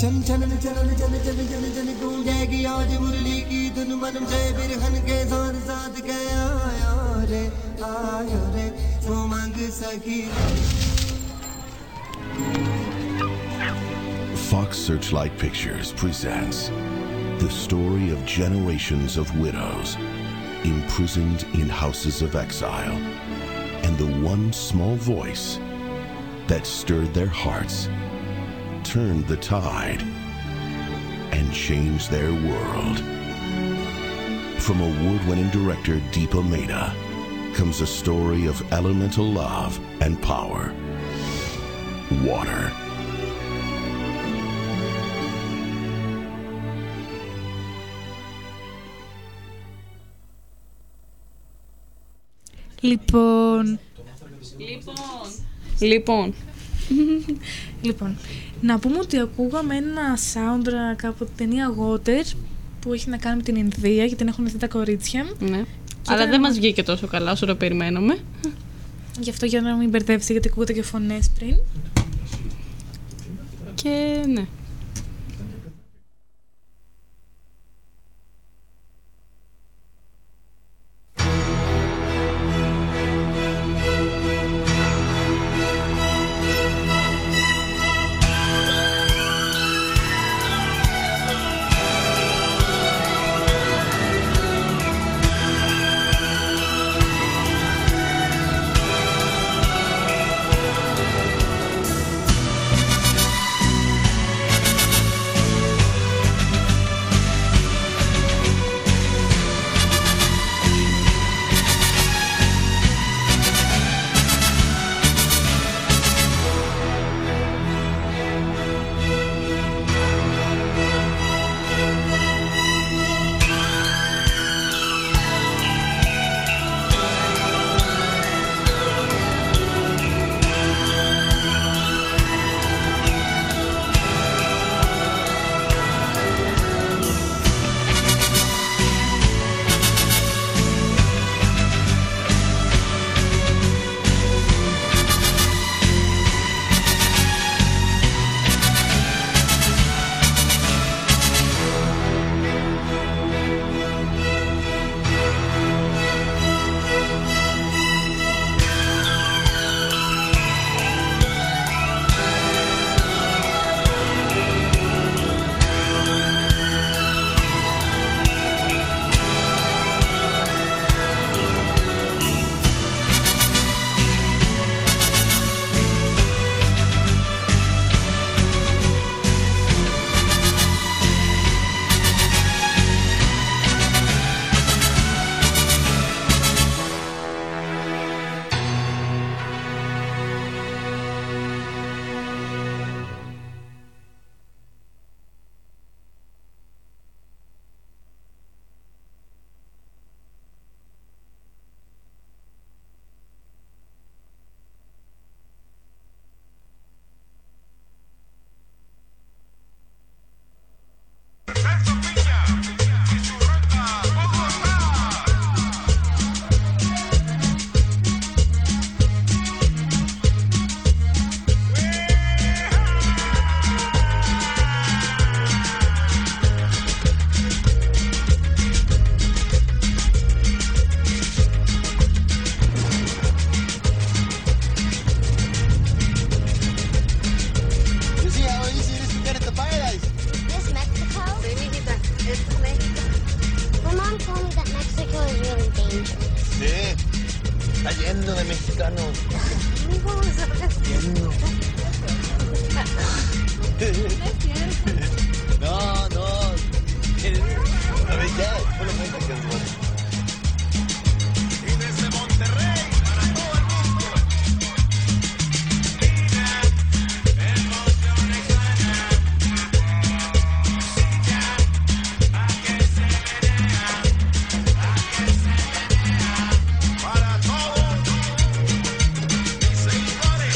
छन छनन छनन छन छन छन छन गूंजेगी आज मुरली की धुन मन जय बिरहन के साथ साथ के आया रे आया रे उमंग सखी. Fox Searchlight Pictures presents the story of generations of widows imprisoned in houses of exile, and the one small voice that stirred their hearts, turned the tide, and changed their world. From award-winning director Deepa Mehta comes a story of elemental love and power. Water. Λοιπόν, Λοιπόν, λοιπόν, λοιπόν, να πούμε ότι ακούγαμε ένα soundtrack από την ταινία Water που έχει να κάνει με την Ινδία και την έχουν δει τα κορίτσια. ναι. Αλλά ήταν- δεν μας βγήκε τόσο καλά όσο το περιμέναμε. Γι' αυτό για να μην μπερδεύσει, γιατί ακούγονται και φωνές πριν. Και ναι. lleno de mexicanos. Lleno. No, no. A ver, ya, solo cuenta que es bueno. Y desde Monterrey para todo el mundo. Vida, emociones ganan. Ya, a que se menea, a que se menea. Para todos mis seguidores.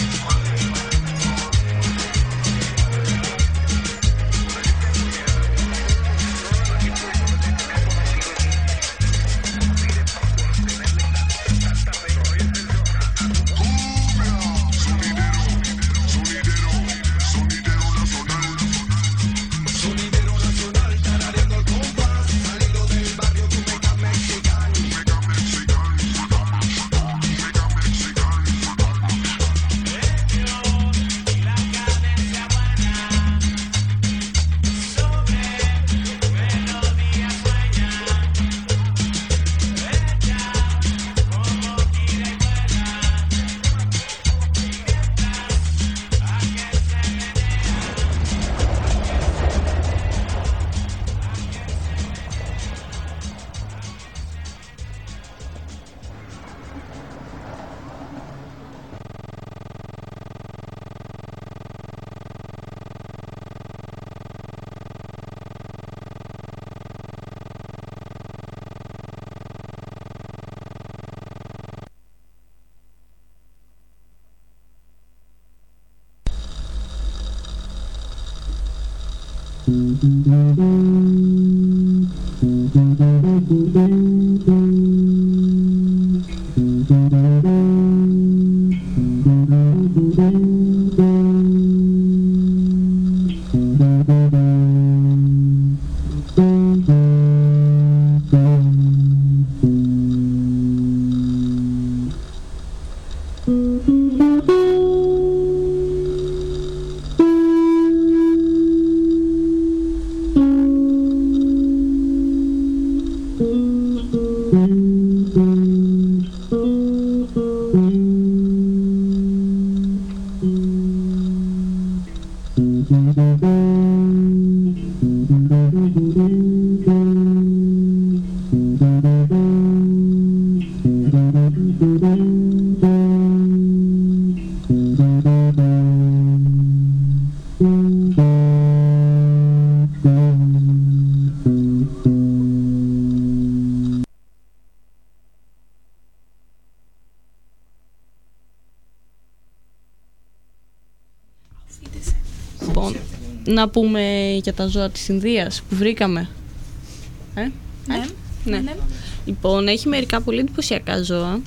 Λοιπόν, να πούμε για τα ζώα της Ινδίας που βρήκαμε. Ε? Ναι. Ε? Ναι. Ναι. Λοιπόν, έχει μερικά πολύ εντυπωσιακά ζώα.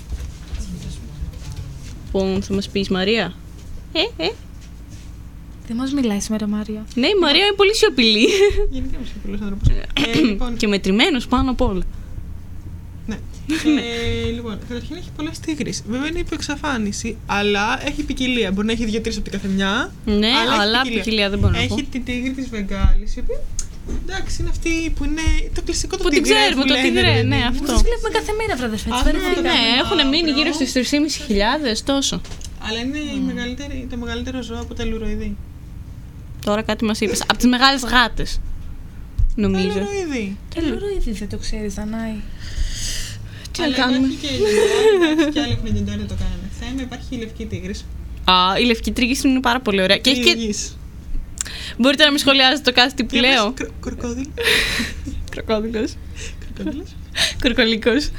Λοιπόν, θα μας πεις, Μαρία. Ε, ε. Δεν μας μιλάει σήμερα, Μάρια. Ναι, η Μαρία είναι πολύ σιωπηλή. Γενικά είμαι σιωπηλός άνθρωπος. Ε, λοιπόν, Και μετρημένος πάνω απ' όλα. ναι. Ε, λοιπόν, καταρχήν έχει πολλές τίγρεις. Βέβαια είναι υποεξαφάνιση, αλλά έχει ποικιλία. Μπορεί να έχει δύο-τρεις από την καθεμιά. Ναι, αλλά, αλλά έχει ποικιλία δεν μπορώ να πω. Έχει την τίγρη της Βεγγάλης, η οποία εντάξει είναι αυτή που είναι το κλασικό το Που την τίγρε. ξέρουμε, που το λένε, τίγρε, ρε, ναι, παιδί μου. αυτό. Τις βλέπουμε κάθε μέρα, βραδερφέ. Α, Τις ναι, φέρνουμε. ναι. Ναι, έχουν μείνει γύρω Μαύρο. στις τρεις χιλιάδες πεντακόσιες, τόσο. Αλλά είναι η μεγαλύτερη, το μεγαλύτερο ζώο από τα λουροειδή. Τώρα κάτι μας είπες. Από τις μεγάλες γάτες, Τα νομίζω. λουροειδή. Το λουροειδή δεν το ξέρεις, Δανάη. Τι να Αλλά κάνουμε. υπάρχει και η λεντάρι, υπάρχει και άλλοι έχουν λεντάρι, το κάνανε. Θέμα υπάρχει η λευκή τίγρης. Α, η λευκή τρίγης είναι πάρα πολύ ωραία. Και έχει και... Υγιής. Μπορείτε να με σχολιάζετε το κάθε τι που Για πες, λέω. κρο- Κροκόδιλο. Κροκόδιλος. Κροκόδιλος. Κορκολικός.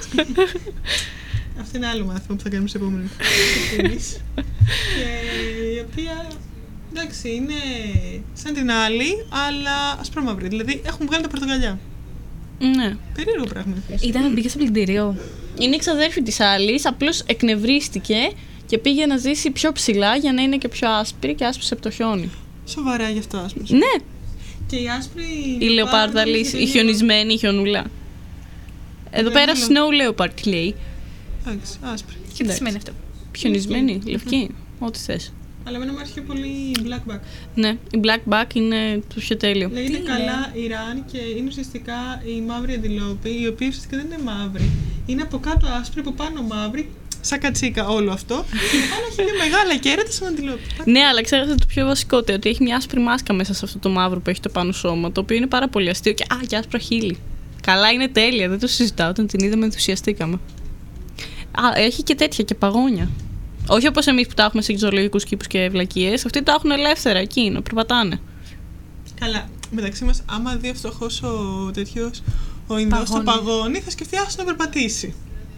Αυτό είναι άλλο μάθημα που θα κάνουμε σε επόμενη εκπομπής. Και η οποία, εντάξει, είναι σαν την άλλη, αλλά ασπρόμαυρη. Δηλαδή έχουν βγάλει τα πορτοκαλιά. Ναι. Περίεργο πράγμα. επίσης. Ήταν, πήγε στο πλυντήριο. Είναι εξαδέρφη της άλλης, απλώς εκνευρίστηκε και πήγε να ζήσει πιο ψηλά για να είναι και πιο άσπρη και άσπρισε από το χιόνι. Σοβαρά γι' αυτό, ας πούμε. Ναι, Και η άσπρη. η λεοπάρδα λύση, η χιονισμένη, η χιονούλα. Εδώ πέρα snow leopard λέει. Εντάξει, άσπρη. Και τι Εντάξει. σημαίνει αυτό. Χιονισμένη, λευκή, ό,τι θες. Αλλά εμένα μου έρχεται πολύ η black back. Ναι, η black back είναι το πιο τέλειο. Λέγεται είναι? καλά Ιράν και είναι ουσιαστικά η μαύρη αντιλόπη, η οποία ουσιαστικά δεν είναι μαύρη. Είναι από κάτω άσπρη, από πάνω μαύρη. Σαν κατσίκα όλο αυτό. Και πάνω έχει μια μεγάλα κέρατα σαν αντιλόπη. Ναι, αλλά ξέρετε το πιο βασικότερο, ότι έχει μια άσπρη μάσκα μέσα σε αυτό το μαύρο που έχει το πάνω σώμα, το οποίο είναι πάρα πολύ αστείο και, α, και άσπρα χείλη. Καλά, είναι τέλεια, δεν το συζητάω, όταν την είδαμε ενθουσιαστήκαμε. Α, έχει και τέτοια και παγόνια. Όχι όπως εμείς που τα έχουμε σε ζωολογικούς κήπους και βλακίες, αυτοί τα έχουν ελεύθερα εκεί, να περπατάνε. Καλά, μεταξύ μας, άμα δει φτωχός ο τέτοιος, ο Ινδός το Παγόνι. παγόνι, θα σκεφτεί άσο να περπατήσει.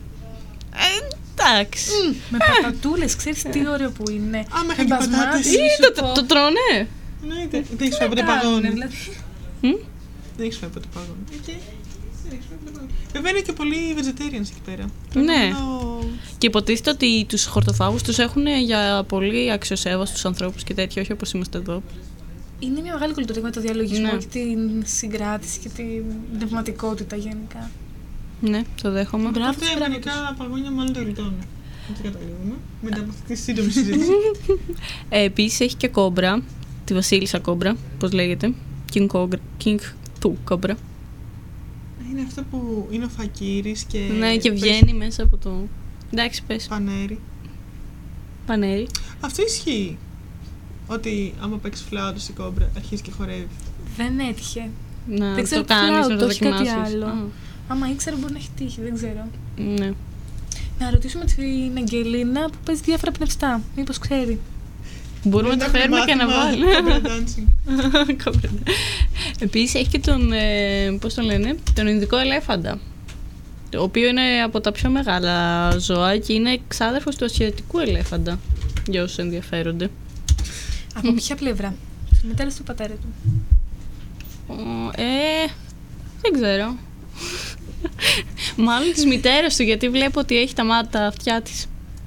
Ε, εντάξει. Με πατατούλες, ξέρεις τι ωραίο που είναι. Άμα Με είχα και μπασμάτι, πατάτες. σου Ή το, πω. το τρώνε. Εννοείται. Δεν έχεις φάει ποτέ Κάνουνε, παγόνι. δηλαδή. Μ? Δεν έχεις φάει ποτέ παγόνι. Εκεί. Δεν έχεις φάει ποτέ παγόνι. Βέβαια είναι και πολλοί vegetarians εκεί πέρα. Ναι. Ενώ- Και υποτίθεται ότι τους χορτοφάγους τους έχουν για πολύ αξιοσέβαστους ανθρώπους και τέτοια, όχι όπως είμαστε εδώ. Είναι μια μεγάλη κουλτούρα με το διαλογισμό Ναι. και την συγκράτηση και την πνευματικότητα γενικά. Ναι, το δέχομαι. Μπράβο Αυτά τους, οι μπράβο μερικά παγόνια μάλλον το γλιτώνουν. Έτσι καταλήγουμε. Μετά από αυτή τη σύντομη συζήτηση. Ε, επίσης έχει και κόμπρα, τη βασίλισσα κόμπρα, πώς λέγεται. King Cobra. King του κόμπρα. Είναι αυτό που είναι ο φακύρης και. Ναι, και παίζει βγαίνει μέσα από το. Εντάξει, πες. Πανέρι. Πανέρι. Αυτό ισχύει. Ότι άμα παίξει φλάουτο στην κόμπρα αρχίζει και χορεύει. Δεν έτυχε. Να Δεν ξέρω το κάνεις, φλάουτο, να το όχι κάτι δοκιμάσεις. άλλο. Α, Άμα ήξερα, μπορεί να έχει τύχει, δεν ξέρω. ναι. Να ρωτήσουμε την Αγγελίνα που παίζει διάφορα πνευστά. Μήπως ξέρει. Μπορούμε να τα φέρουμε και να βάλουμε. Cobra dancing. Κόμπρα. Επίσης έχει και τον, ε, πώς τον λένε, τον Ινδικό ελέφαντα. Το οποίο είναι από τα πιο μεγάλα ζώα και είναι εξάδερφος του ασιατικού ελέφαντα. Για όσους ενδιαφέρονται. Από ποια πλευρά. Του μητέρα του πατέρα του. Ε, δεν ξέρω. Μάλλον της μητέρας του, γιατί βλέπω ότι έχει τα μάτια τα αυτιά της.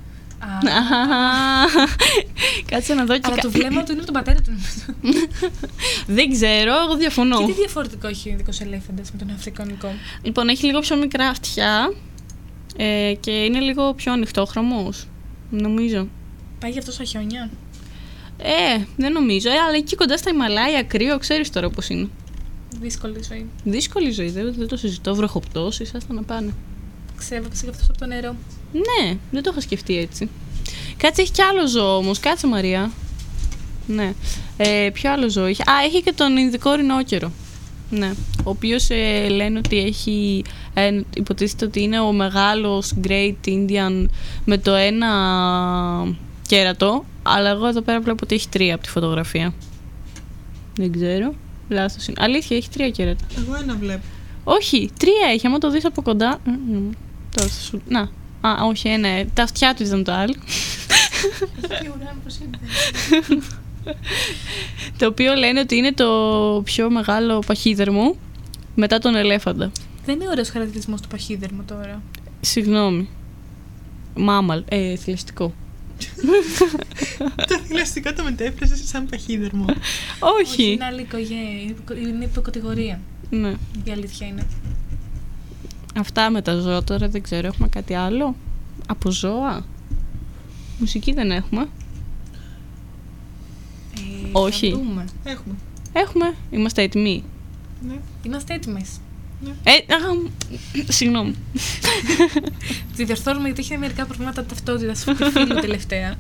Κάτσε να δω και... Αλλά το βλέμμα του είναι από τον πατέρα του. Δεν ξέρω, εγώ διαφωνώ. Και τι διαφορετικό έχει ο ειδικός ελέφαντας με τον αφρικανικό? Λοιπόν, έχει λίγο πιο μικρά αυτιά ε, και είναι λίγο πιο ανοιχτόχρωμος, νομίζω. Πάει γι' αυτό στα χιόνια? Ε, δεν νομίζω, ε, αλλά εκεί κοντά στα Ιμαλάια, κρύο, ξέρεις τώρα πώς είναι. Δύσκολη ζωή. Δύσκολη ζωή, δεν, δεν το συζητώ. Βροχοπτώσεις, άστα να πάνε. Ξέβαψε γι' αυτό από το νερό. Ναι, δεν το είχα σκεφτεί έτσι. Κάτσε, έχει κι άλλο ζώο όμως. Κάτσε, Μαρία. Ναι. Ε, ποιο άλλο ζώο έχει? Α, έχει και τον Ινδικό ρινόκερο. Ναι. Ο οποίος ε, λένε ότι έχει. Ε, υποτίθεται ότι είναι ο μεγάλος Great Indian με το ένα κέρατο. Αλλά εγώ εδώ πέρα βλέπω ότι έχει τρία από τη φωτογραφία. Δεν ξέρω. Λάθος είναι. Αλήθεια, έχει τρία κέρατα. Εγώ ένα βλέπω. Όχι, τρία έχει. Άμα το δεις από κοντά. Τώρα θα σου. Να. Α, όχι, ένα. Τα αυτιά του ήταν το άλλο. Το οποίο λένε ότι είναι το πιο μεγάλο παχύδερμο μετά τον ελέφαντα. Δεν είναι ωραίος χαρακτηρισμός του παχύδερμου τώρα. Συγγνώμη. Μάμαλ. Ε, θηλαστικό. Το θηλαστικό το μετέφρασες σαν παχύδερμο. Όχι. Είναι άλλη οικογένεια. Είναι υποκατηγορία. Ναι. Η αλήθεια είναι. Αυτά με τα ζώα τώρα δεν ξέρω. Έχουμε κάτι άλλο από ζώα? Μουσική δεν έχουμε. Ε, Όχι. Θα δούμε. Έχουμε. Έχουμε. Είμαστε έτοιμοι. Ναι. Είμαστε έτοιμες. Ε, α, συγγνώμη. Τη διορθώνουμε γιατί είχε μερικά προβλήματα ταυτότητας του φίλου τελευταία.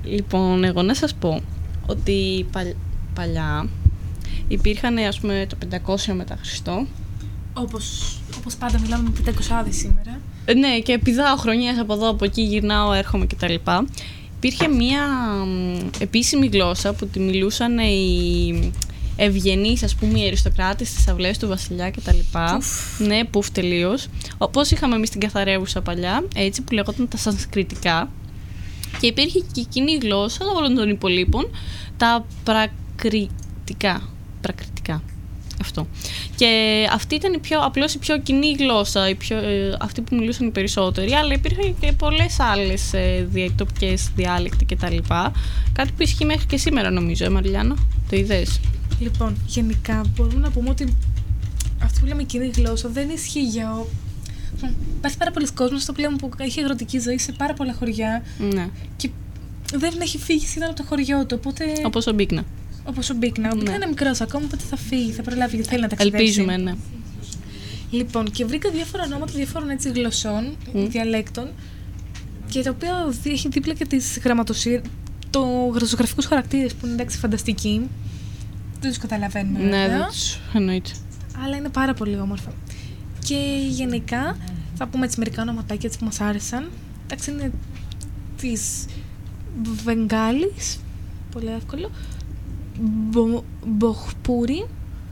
Λοιπόν, εγώ να σας πω ότι παλ- παλιά υπήρχαν, ας πούμε, το πεντακόσια μετά Χριστό. Όπως, όπως πάντα μιλάμε με πεντακόσια σήμερα. Ε, ναι, και πηδάω χρονιές από εδώ, από εκεί, γυρνάω, έρχομαι κτλ. Υπήρχε μία μ, επίσημη γλώσσα που τη μιλούσαν οι ευγενείς, ας πούμε, οι αριστοκράτες στις αυλές του βασιλιά κτλ. Ναι, πουφ τελείως. Όπως είχαμε εμείς την καθαρεύουσα παλιά, έτσι, που λεγόταν τα σανσκριτικά. Και υπήρχε και η κοινή γλώσσα όλων των υπολείπων, τα πρακριτικά. Πρακριτικά. Αυτό. Και αυτή ήταν η πιο, απλώς η πιο κοινή γλώσσα, η πιο, ε, αυτή που μιλούσαν οι περισσότεροι, αλλά υπήρχαν και πολλές άλλες ε, διατοπικές διάλεκτοι κτλ. Κάτι που ισχύει μέχρι και σήμερα, νομίζω, ε, Μαριλιάνα. Το είδες? Λοιπόν, γενικά μπορούμε να πούμε ότι αυτό που λέμε κοινή γλώσσα δεν ισχύει για. Ο... Υπάρχει πάρα πολλοί κόσμος στο πλέον που έχει αγροτική ζωή σε πάρα πολλά χωριά. Ναι. Και δεν έχει φύγει σχεδόν από το χωριό του. Οπότε... Όπως ο Μπίκνα. Όπως ο Μπίκνα. Ο Μπίκνα Ναι. είναι μικρός ακόμα, οπότε θα φύγει, θα προλάβει γιατί θέλει να ταξιδέψει. Ελπίζουμε, ναι. Λοιπόν, και βρήκα διάφορα ονόματα διαφόρων έτσι γλωσσών, Mm. διαλέκτων, και το οποίο έχει δίπλα και τις γραμματοσύρ... το γραφικούς χαρακτήρες που είναι εντάξει φανταστικοί. Δεν τους καταλαβαίνουμε, Ναι, βέβαια, δεν τους εννοείται. αλλά είναι πάρα πολύ όμορφα. Και γενικά θα πούμε έτσι μερικά ονοματάκια έτσι που μας άρεσαν. Εντάξει, είναι της Βενγκάλης, πολύ εύκολο. Μπο... Μποχπούρι,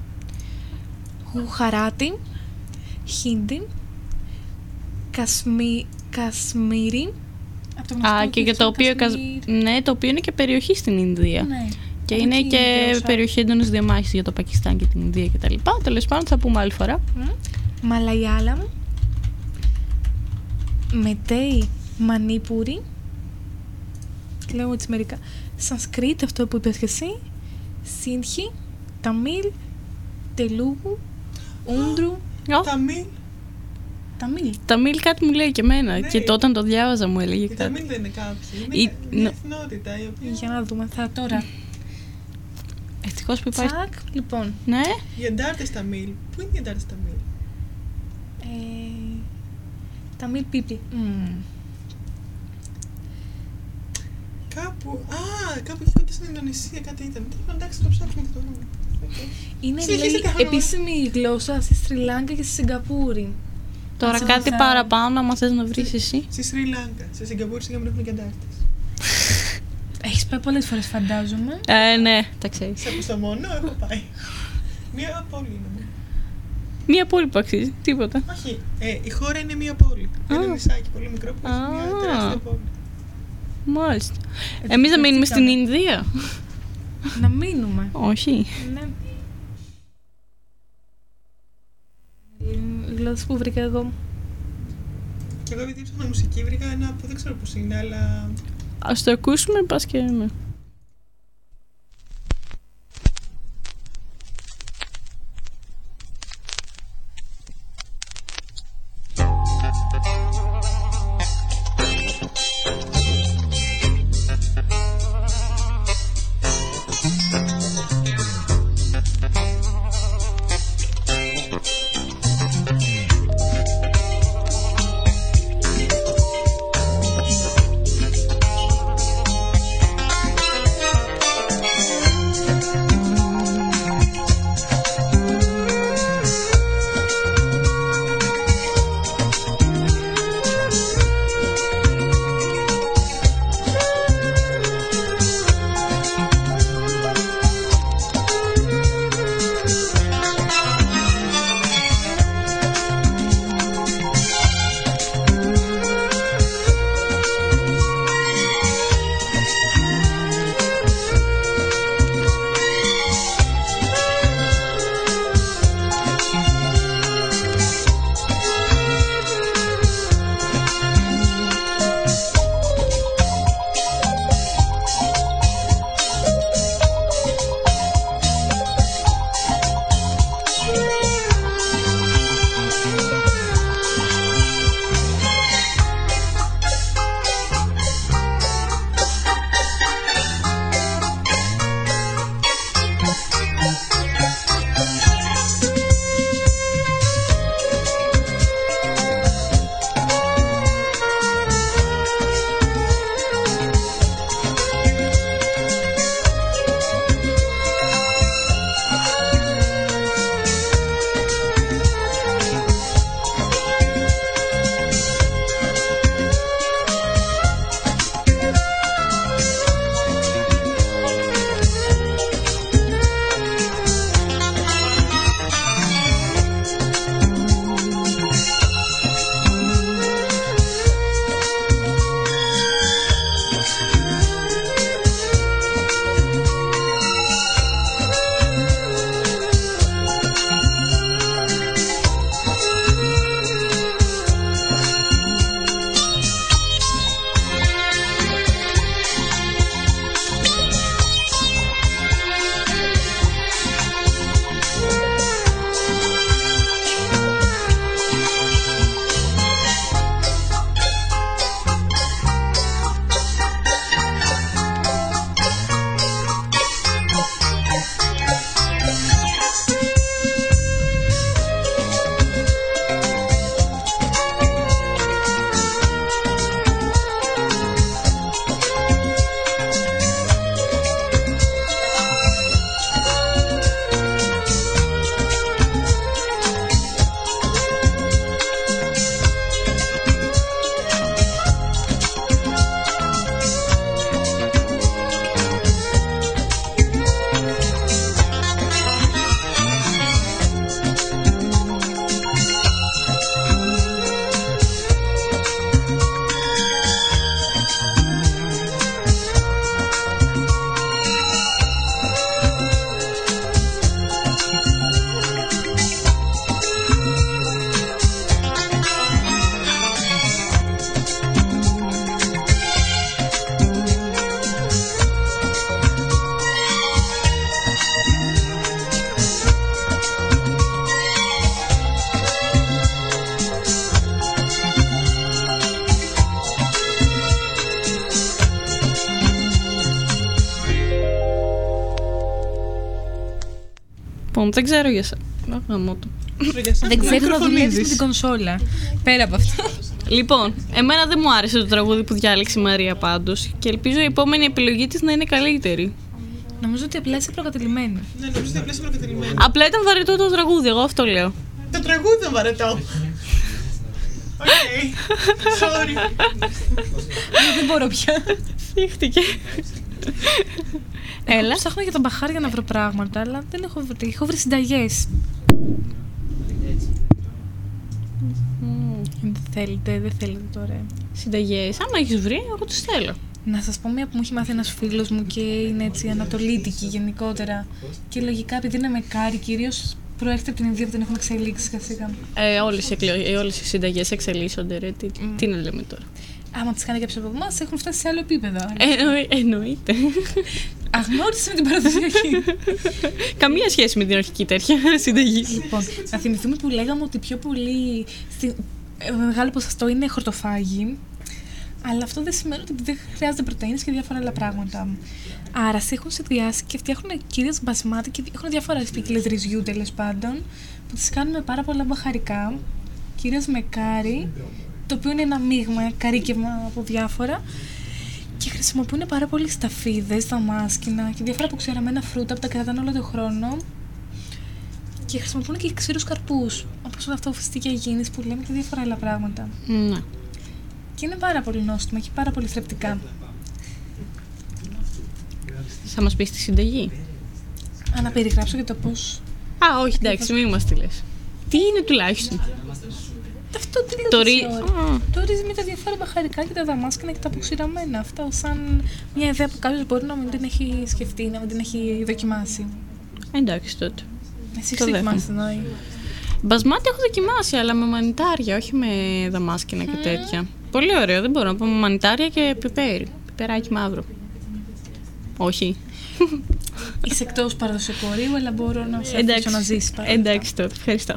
Γουχαράτη, Χίντι, Κασμί... Κασμίρι. Από το γνωστό Α, και για το οποίο, Κασμίρ. ναι, το οποίο είναι και περιοχή στην Ινδία. Ναι. Και Από είναι εκεί και η γλώσσα. περιοχή έντονης διαμάχης για το Πακιστάν και την Ινδία κτλ. Τέλος πάντων, θα πούμε άλλη φορά. Μμ. Μαλαϊάλαμ, Μετέι Μανίπούρι, λέω έτσι μερικά. Σανσκρίτ, αυτό που είπες και εσύ. Σίνχι, Ταμίλ, Τελούγου, Ούντρου. Ω, Ταμίλ. Ταμίλ. Ταμίλ κάτι μου λέει και εμένα. Ναι. Και τότε όταν το διάβαζα μου έλεγε Η κάτι. Ταμίλ δεν είναι κάποιοι. Είναι Η- μια νο- εθνότητα η οποία. Για να δούμε, θα τώρα. Ευτυχώς που υπάρχει. Τσακ, λοιπόν. Ναι. Οι εντάρτες Ταμίλ. Πού είναι οι εντάρτες Ταμίλ? Ε, Ταμίλ People. Μμ. Κάπου. Α, κάπου εκεί κοντά στην Ινδονησία κάτι ήταν. Τέλος πάντων, εντάξει, το ψάχνουμε και το δούμε. Οκ. Είναι Συνεχίστε λέει, τα ονόματα. επίσημη γλώσσα στη Σρι Λάγκα και στη Σιγκαπούρη. Τώρα Ας κάτι θα- παραπάνω, άμα θες να βρεις εσύ. Στη Σρι Λάγκα. Σε Σιγκαπούρη σιγά μην έχουν και εντάρτες. Έχεις πάει πολλές φορές, φαντάζομαι. Ε, ναι, τα ξέρεις. Σε στο μόνο έχω πάει. Μία πόλη είναι. Μία πόλη που αξίζει, τίποτα. Όχι, ε, η χώρα είναι μία πόλη. Ένα Α. νησάκι πολύ μικρό που έχει μία Α. τεράστια πόλη. Μάλιστα. Έτσι, Εμείς να έτσι μείνουμε στην ήταν. Ινδία. Να μείνουμε. Όχι. Ναι. Η γλώσσα που βρήκα εγώ. Και εγώ επειδή έψαχνα μουσική βρήκα ένα που δεν ξέρω πώς είναι, αλλά. Ας το ακούσουμε, πας και ναι. Thank Λοιπόν, δεν ξέρω για σένα. Δεν ξέρω να δουλεύεις με την κονσόλα. Πέρα από αυτό. Λοιπόν, εμένα δεν μου άρεσε το τραγούδι που διάλεξε η Μαρία πάντως και ελπίζω η επόμενη επιλογή της να είναι καλύτερη. Νομίζω ότι απλά είσαι προκατελημένη. Ναι, νομίζω ότι απλά είσαι προκατελημένη. Απλά ήταν βαρετό το τραγούδι, εγώ αυτό λέω. Το τραγούδι ήταν βαρετό. Οκ. Sorry. Δεν μπορώ πια. Σήχτηκε. Έλα. Ψάχνω για τον Μπαχάρ για να βρω πράγματα, αλλά δεν έχω βρει. Έχω βρει συνταγές. Δεν θέλετε, δεν θέλετε τώρα. Συνταγές. Άμα έχεις βρει, εγώ τις θέλω. Να σας πω μία που μου έχει μάθει ένας φίλος μου και είναι έτσι ανατολίτικη γενικότερα. Και λογικά επειδή είναι με κάρι, κυρίως προέρχεται από την Ινδία που την έχουν εξελίξει σιγά σιγά. Ε, όλες, οι εκλο... ε, όλες οι συνταγές εξελίσσονται, ρε. Τι, mm. τι να λέμε τώρα. Άμα τις κάνει κάποιος από εμάς, έχουν φτάσει σε άλλο επίπεδο. Ε, εννοείται. Αγνώρισε με την παραδοσιακή. Καμία σχέση με την αρχική τέτοια συνταγή. Λοιπόν, να θυμηθούμε που λέγαμε ότι πιο πολύ στη... μεγάλο ποσοστό είναι χορτοφάγοι. Αλλά αυτό δεν σημαίνει ότι δεν χρειάζεται πρωτεΐνες και διάφορα άλλα πράγματα. Άρα σε έχουν συνδυάσει και φτιάχνουν κυρίως μπασμάτι και έχουν διάφορα ποικιλές ρυζιού τέλος πάντων που τις κάνουν με πάρα πολλά μπαχαρικά, κυρίως με κάρι, το οποίο είναι ένα μείγμα, καρύκευμα από διάφορα και χρησιμοποιούν πάρα πολύ σταφίδες, δαμάσκηνα και διάφορα αποξηραμένα φρούτα που τα κρατάνε όλο τον χρόνο και χρησιμοποιούν και ξηρούς καρπούς, όπως αυτό φυστική αγίνης που λέμε και διάφορα άλλα πράγματα. Ναι. Και είναι πάρα πολύ νόστιμα και πάρα πολύ θρεπτικά. Θα μας πεις τη συνταγή. Α, να περιγράψω για το πώς. Α, όχι, εντάξει, μην μας τη λες. Τι είναι τουλάχιστον. Αυτό τι λέω Το, το, ρι... το ρύζι με τα διάφορα μπαχαρικά και τα δαμάσκηνα και τα αποξηραμένα. Αυτά σαν μια ιδέα που κάποιος μπορεί να μην την έχει σκεφτεί, να μην την έχει δοκιμάσει. Εντάξει τότε. Εσύ έχεις δοκιμάσει, Νόη? Μπασμάτι έχω δοκιμάσει, αλλά με μανιτάρια, όχι με δαμάσκηνα και τέτοια. Πολύ ωραίο, δεν μπορώ να πω με μανιτάρια και πιπέρι. Πιπεράκι μαύρο. Όχι. Είσαι εκτός παραδοσιακού ορίου, αλλά μπορώ να σε αφήσω να ζήσεις παρά. Εντάξει τότε, ευχαριστώ.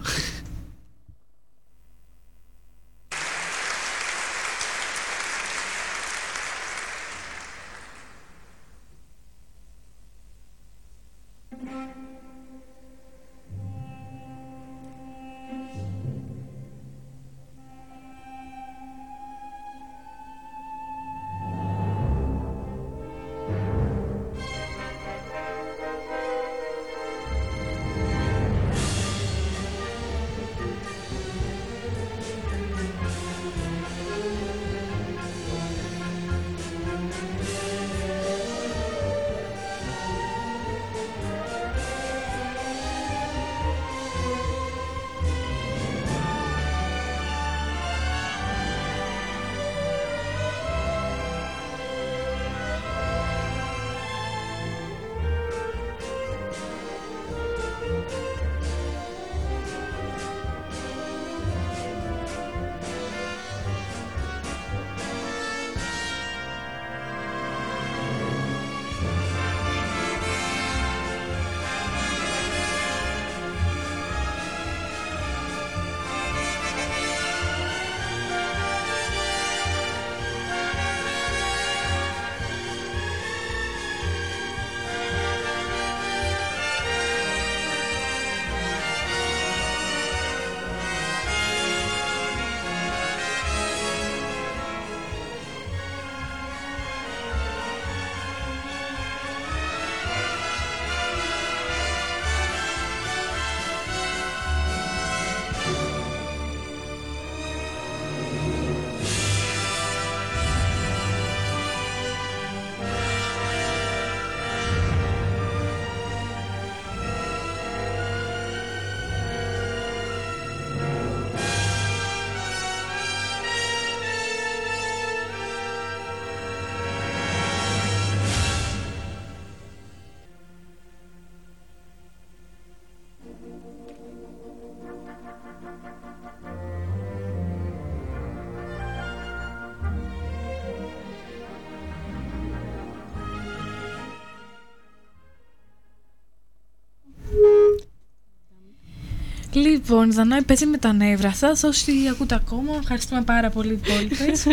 Λοιπόν, Δανάη, παίζει με τα νεύρα σας. Όσοι ακούτε ακόμα, ευχαριστούμε πάρα πολύ οι υπόλοιπες.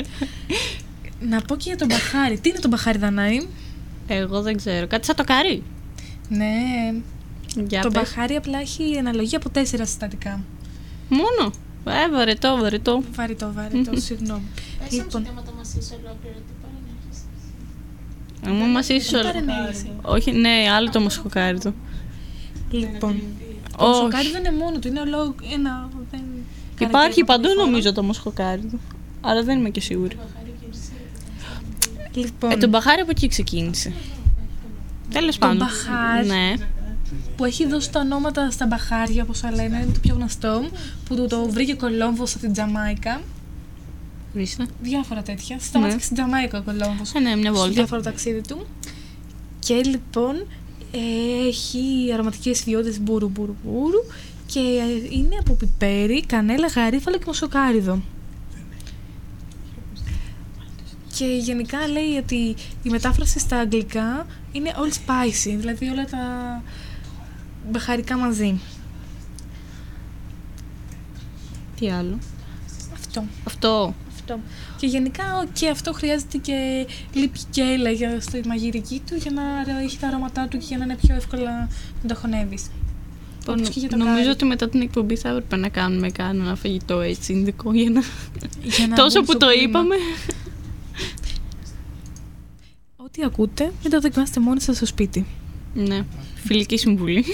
Να πω και για τον μπαχάρι. Τι είναι το μπαχάρι, Δανάη? Εγώ δεν ξέρω. Κάτι σαν το καρύ. Ναι. Για Το πες. μπαχάρι απλά έχει αναλογία από τέσσερα συστατικά. Μόνο. Ε, βαρετό, βαρετό. Βαρετό, βαρετό, συγγνώμη. Λοιπόν, Αν μας είσαι τι όλα. παρενέργειες. Όχι, ναι, άλλο το μοσχοκάριδο. Λοιπόν, το Όχι. μοσχοκάρι δεν είναι μόνο του, είναι ολόκληρο ένα. Δεν... Υπάρχει χαρακτήρα παντού πολύ νομίζω το μοσχοκάριδο. Αλλά δεν είμαι και σίγουρη. φόρο. Λοιπόν, Ε, το μπαχάρι από εκεί ξεκίνησε. Τέλος Το πάντων. μπαχάρι. Ναι. που έχει δώσει τα ονόματα στα μπαχάρια, όπως θα λένε, είναι το πιο γνωστό, που το, το βρήκε ο Κολόμβος από την Τζαμάικα. Ορίστε. Διάφορα τέτοια. Σταμάτησε Ναι. και στην Τζαμάικα ο Κολόμβος. Ε, ναι, μια Στο βόλτα. διάφορο ταξίδι του. Και λοιπόν ε, έχει αρωματικές ιδιότητες μπούρου μπούρου μπούρου και ε, είναι από πιπέρι, κανέλα, γαρίφαλο και μοσοκάριδο. Και γενικά λέει ότι η μετάφραση στα αγγλικά είναι all spicy, δηλαδή όλα τα μπαχαρικά μαζί. Τι άλλο. Αυτό. Αυτό. αυτό. Και γενικά και αυτό χρειάζεται και λίπη και έλα για στη μαγειρική του για να έχει τα αρώματά του και για να είναι πιο εύκολα να το χωνεύεις. Όπως και για το Νομίζω κάρι. ότι μετά την εκπομπή θα έπρεπε να κάνουμε κανένα φαγητό έτσι ειδικό για να... Για να Τόσο μπουν που στο το κλίμα. είπαμε. Ό,τι ακούτε, μην το δοκιμάσετε μόνοι σας στο σπίτι. Ναι. Φιλική συμβουλή.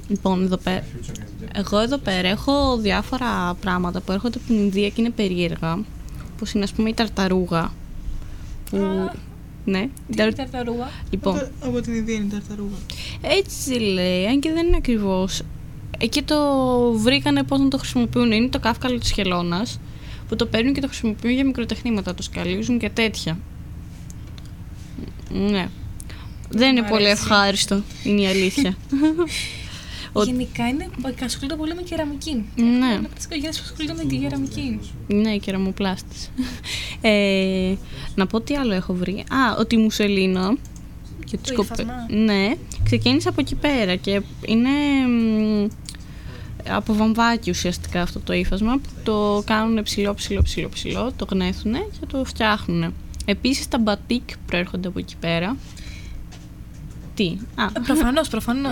Λοιπόν, εδώ πέρα. Εγώ εδώ πέρα έχω διάφορα πράγματα που έρχονται από την Ινδία και είναι περίεργα. Όπως είναι, ας πούμε, η ταρταρούγα. Που... Α, ναι. Τι ταρ- είναι η ταρταρούγα? Λοιπόν, Από, από την Ινδία είναι η ταρταρούγα. έτσι λέει, αν και δεν είναι ακριβώς. Εκεί το βρήκανε πώς να το χρησιμοποιούν. Είναι το κάφκαλο της χελώνας, που το παίρνουν και το χρησιμοποιούν για μικροτεχνήματα. Το σκαλίζουν και τέτοια. Ναι. Δεν είναι Μ' πολύ αρέσει. ευχάριστο, είναι η αλήθεια. Ο- Γενικά είναι, ασχολούνται πολύ με κεραμική. Ναι. Είναι από τις οικογένειες που ασχολούνται με τη κεραμική. Ναι, κεραμοπλάστης. ε, να πω τι άλλο έχω βρει. Α, ότι η Μουσελίνο. Και Το τους κοπε- ύφασμα. Ναι, ξεκίνησε από εκεί πέρα και είναι μ, από βαμβάκι ουσιαστικά αυτό το ύφασμα που το κάνουν ψηλό, ψηλό, ψηλό, ψηλό, το γνέθουν και το φτιάχνουν. Επίσης τα μπατίκ προέρχονται από εκεί πέρα. Τι? Α, Ε, Προφανώς, προφανώς.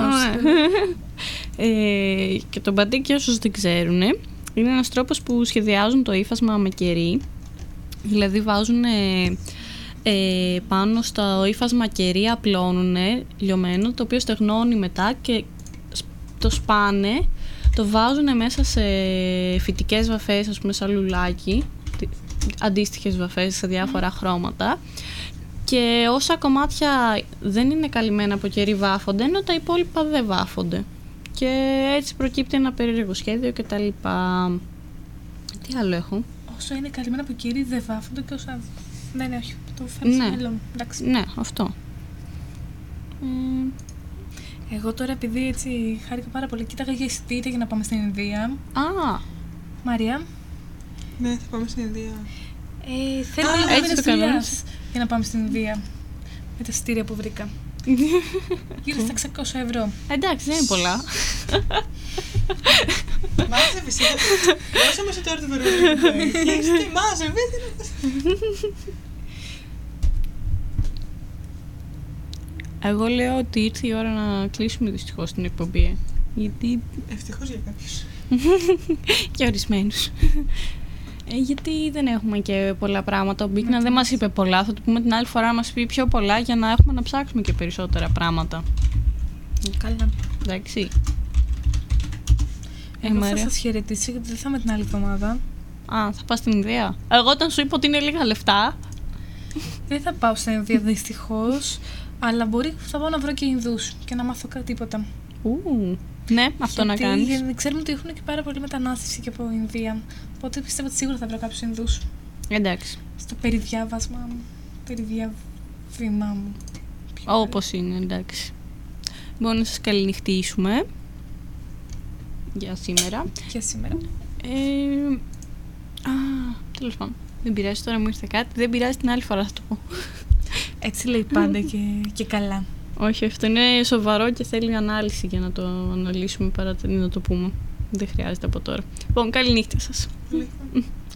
ε, και το μπατίκ, για όσους δεν ξέρουν, είναι ένας τρόπος που σχεδιάζουν το ύφασμα με κερί. Δηλαδή βάζουν ε, ε, πάνω στο ύφασμα κερί, απλώνουν λιωμένο, το οποίο στεγνώνει μετά και σ- το σπάνε, το βάζουν μέσα σε φυτικές βαφές, ας πούμε σαν λουλάκι, τι- αντίστοιχες βαφές σε διάφορα χρώματα, και όσα κομμάτια δεν είναι καλυμμένα από κερί βάφονται, ενώ τα υπόλοιπα δεν βάφονται. Και έτσι προκύπτει ένα περίεργο σχέδιο και τα λοιπά. Τι άλλο έχω? Όσο είναι καλυμμένα από κερί δεν βάφονται και όσα... Ναι, ναι, όχι. Το φέρνω στο Ναι. μυαλό μου. Εντάξει. Ναι, αυτό. Ε, Εγώ τώρα, επειδή έτσι χάρηκα πάρα πολύ, κοίταγα για εισιτήρια για να πάμε στην Ινδία. Α, Μαρία, Ναι, θα πάμε στην Ινδία. ε, θέλω Α, λίγο έτσι μήνες το δουλειάς κάνεις. για να πάμε στην Ινδία. Με τα εισιτήρια που βρήκα. Γύρω στα εξακόσια ευρώ. εντάξει, δεν είναι πολλά. Μάζευε, δώσε μας τώρα το Βερολίνο. Τι μάζευε, Εγώ λέω ότι ήρθε η ώρα να κλείσουμε δυστυχώς την εκπομπή. Γιατί. ευτυχώς για κάποιους. και ορισμένους. Ε, γιατί δεν έχουμε και πολλά πράγματα. Ο Μπίκνα δεν μας είπε πολλά. Θα του πούμε την άλλη φορά να μας πει πιο πολλά για να έχουμε να ψάξουμε και περισσότερα πράγματα. Καλά. Εντάξει. Ε, Εγώ θα Μαρία. σας χαιρετήσω γιατί δεν θα είμαι την άλλη εβδομάδα. Α, θα πας στην Ινδία. Εγώ όταν σου είπα ότι είναι λίγα λεφτά. Δεν θα πάω στην Ινδία δυστυχώς, αλλά μπορεί θα πάω να βρω και Ινδούς και να μάθω κάτι τίποτα. Ου, ναι, αυτό να Γιατί, κάνεις. γιατί ξέρουμε ότι έχουν και πάρα πολύ μετανάστευση και από Ινδία. Οπότε πιστεύω ότι σίγουρα θα βρω κάποιους Ινδούς Εντάξει. στο περιδιάβασμα μου, περιδιαβήμα μου. Όπως είναι, εντάξει. Λοιπόν, να σας καληνυχτήσουμε για σήμερα. Για σήμερα. Ε, α, τέλος πάντων. Δεν πειράζει, τώρα μου ήρθε κάτι. Δεν πειράζει, την άλλη φορά θα το πω. Έτσι λέει πάντα και, και καλά. Όχι, αυτό είναι σοβαρό και θέλει ανάλυση για να το αναλύσουμε παρά να το πούμε. Δεν χρειάζεται από τώρα. Λοιπόν, καλή νύχτα σας. Λίγο.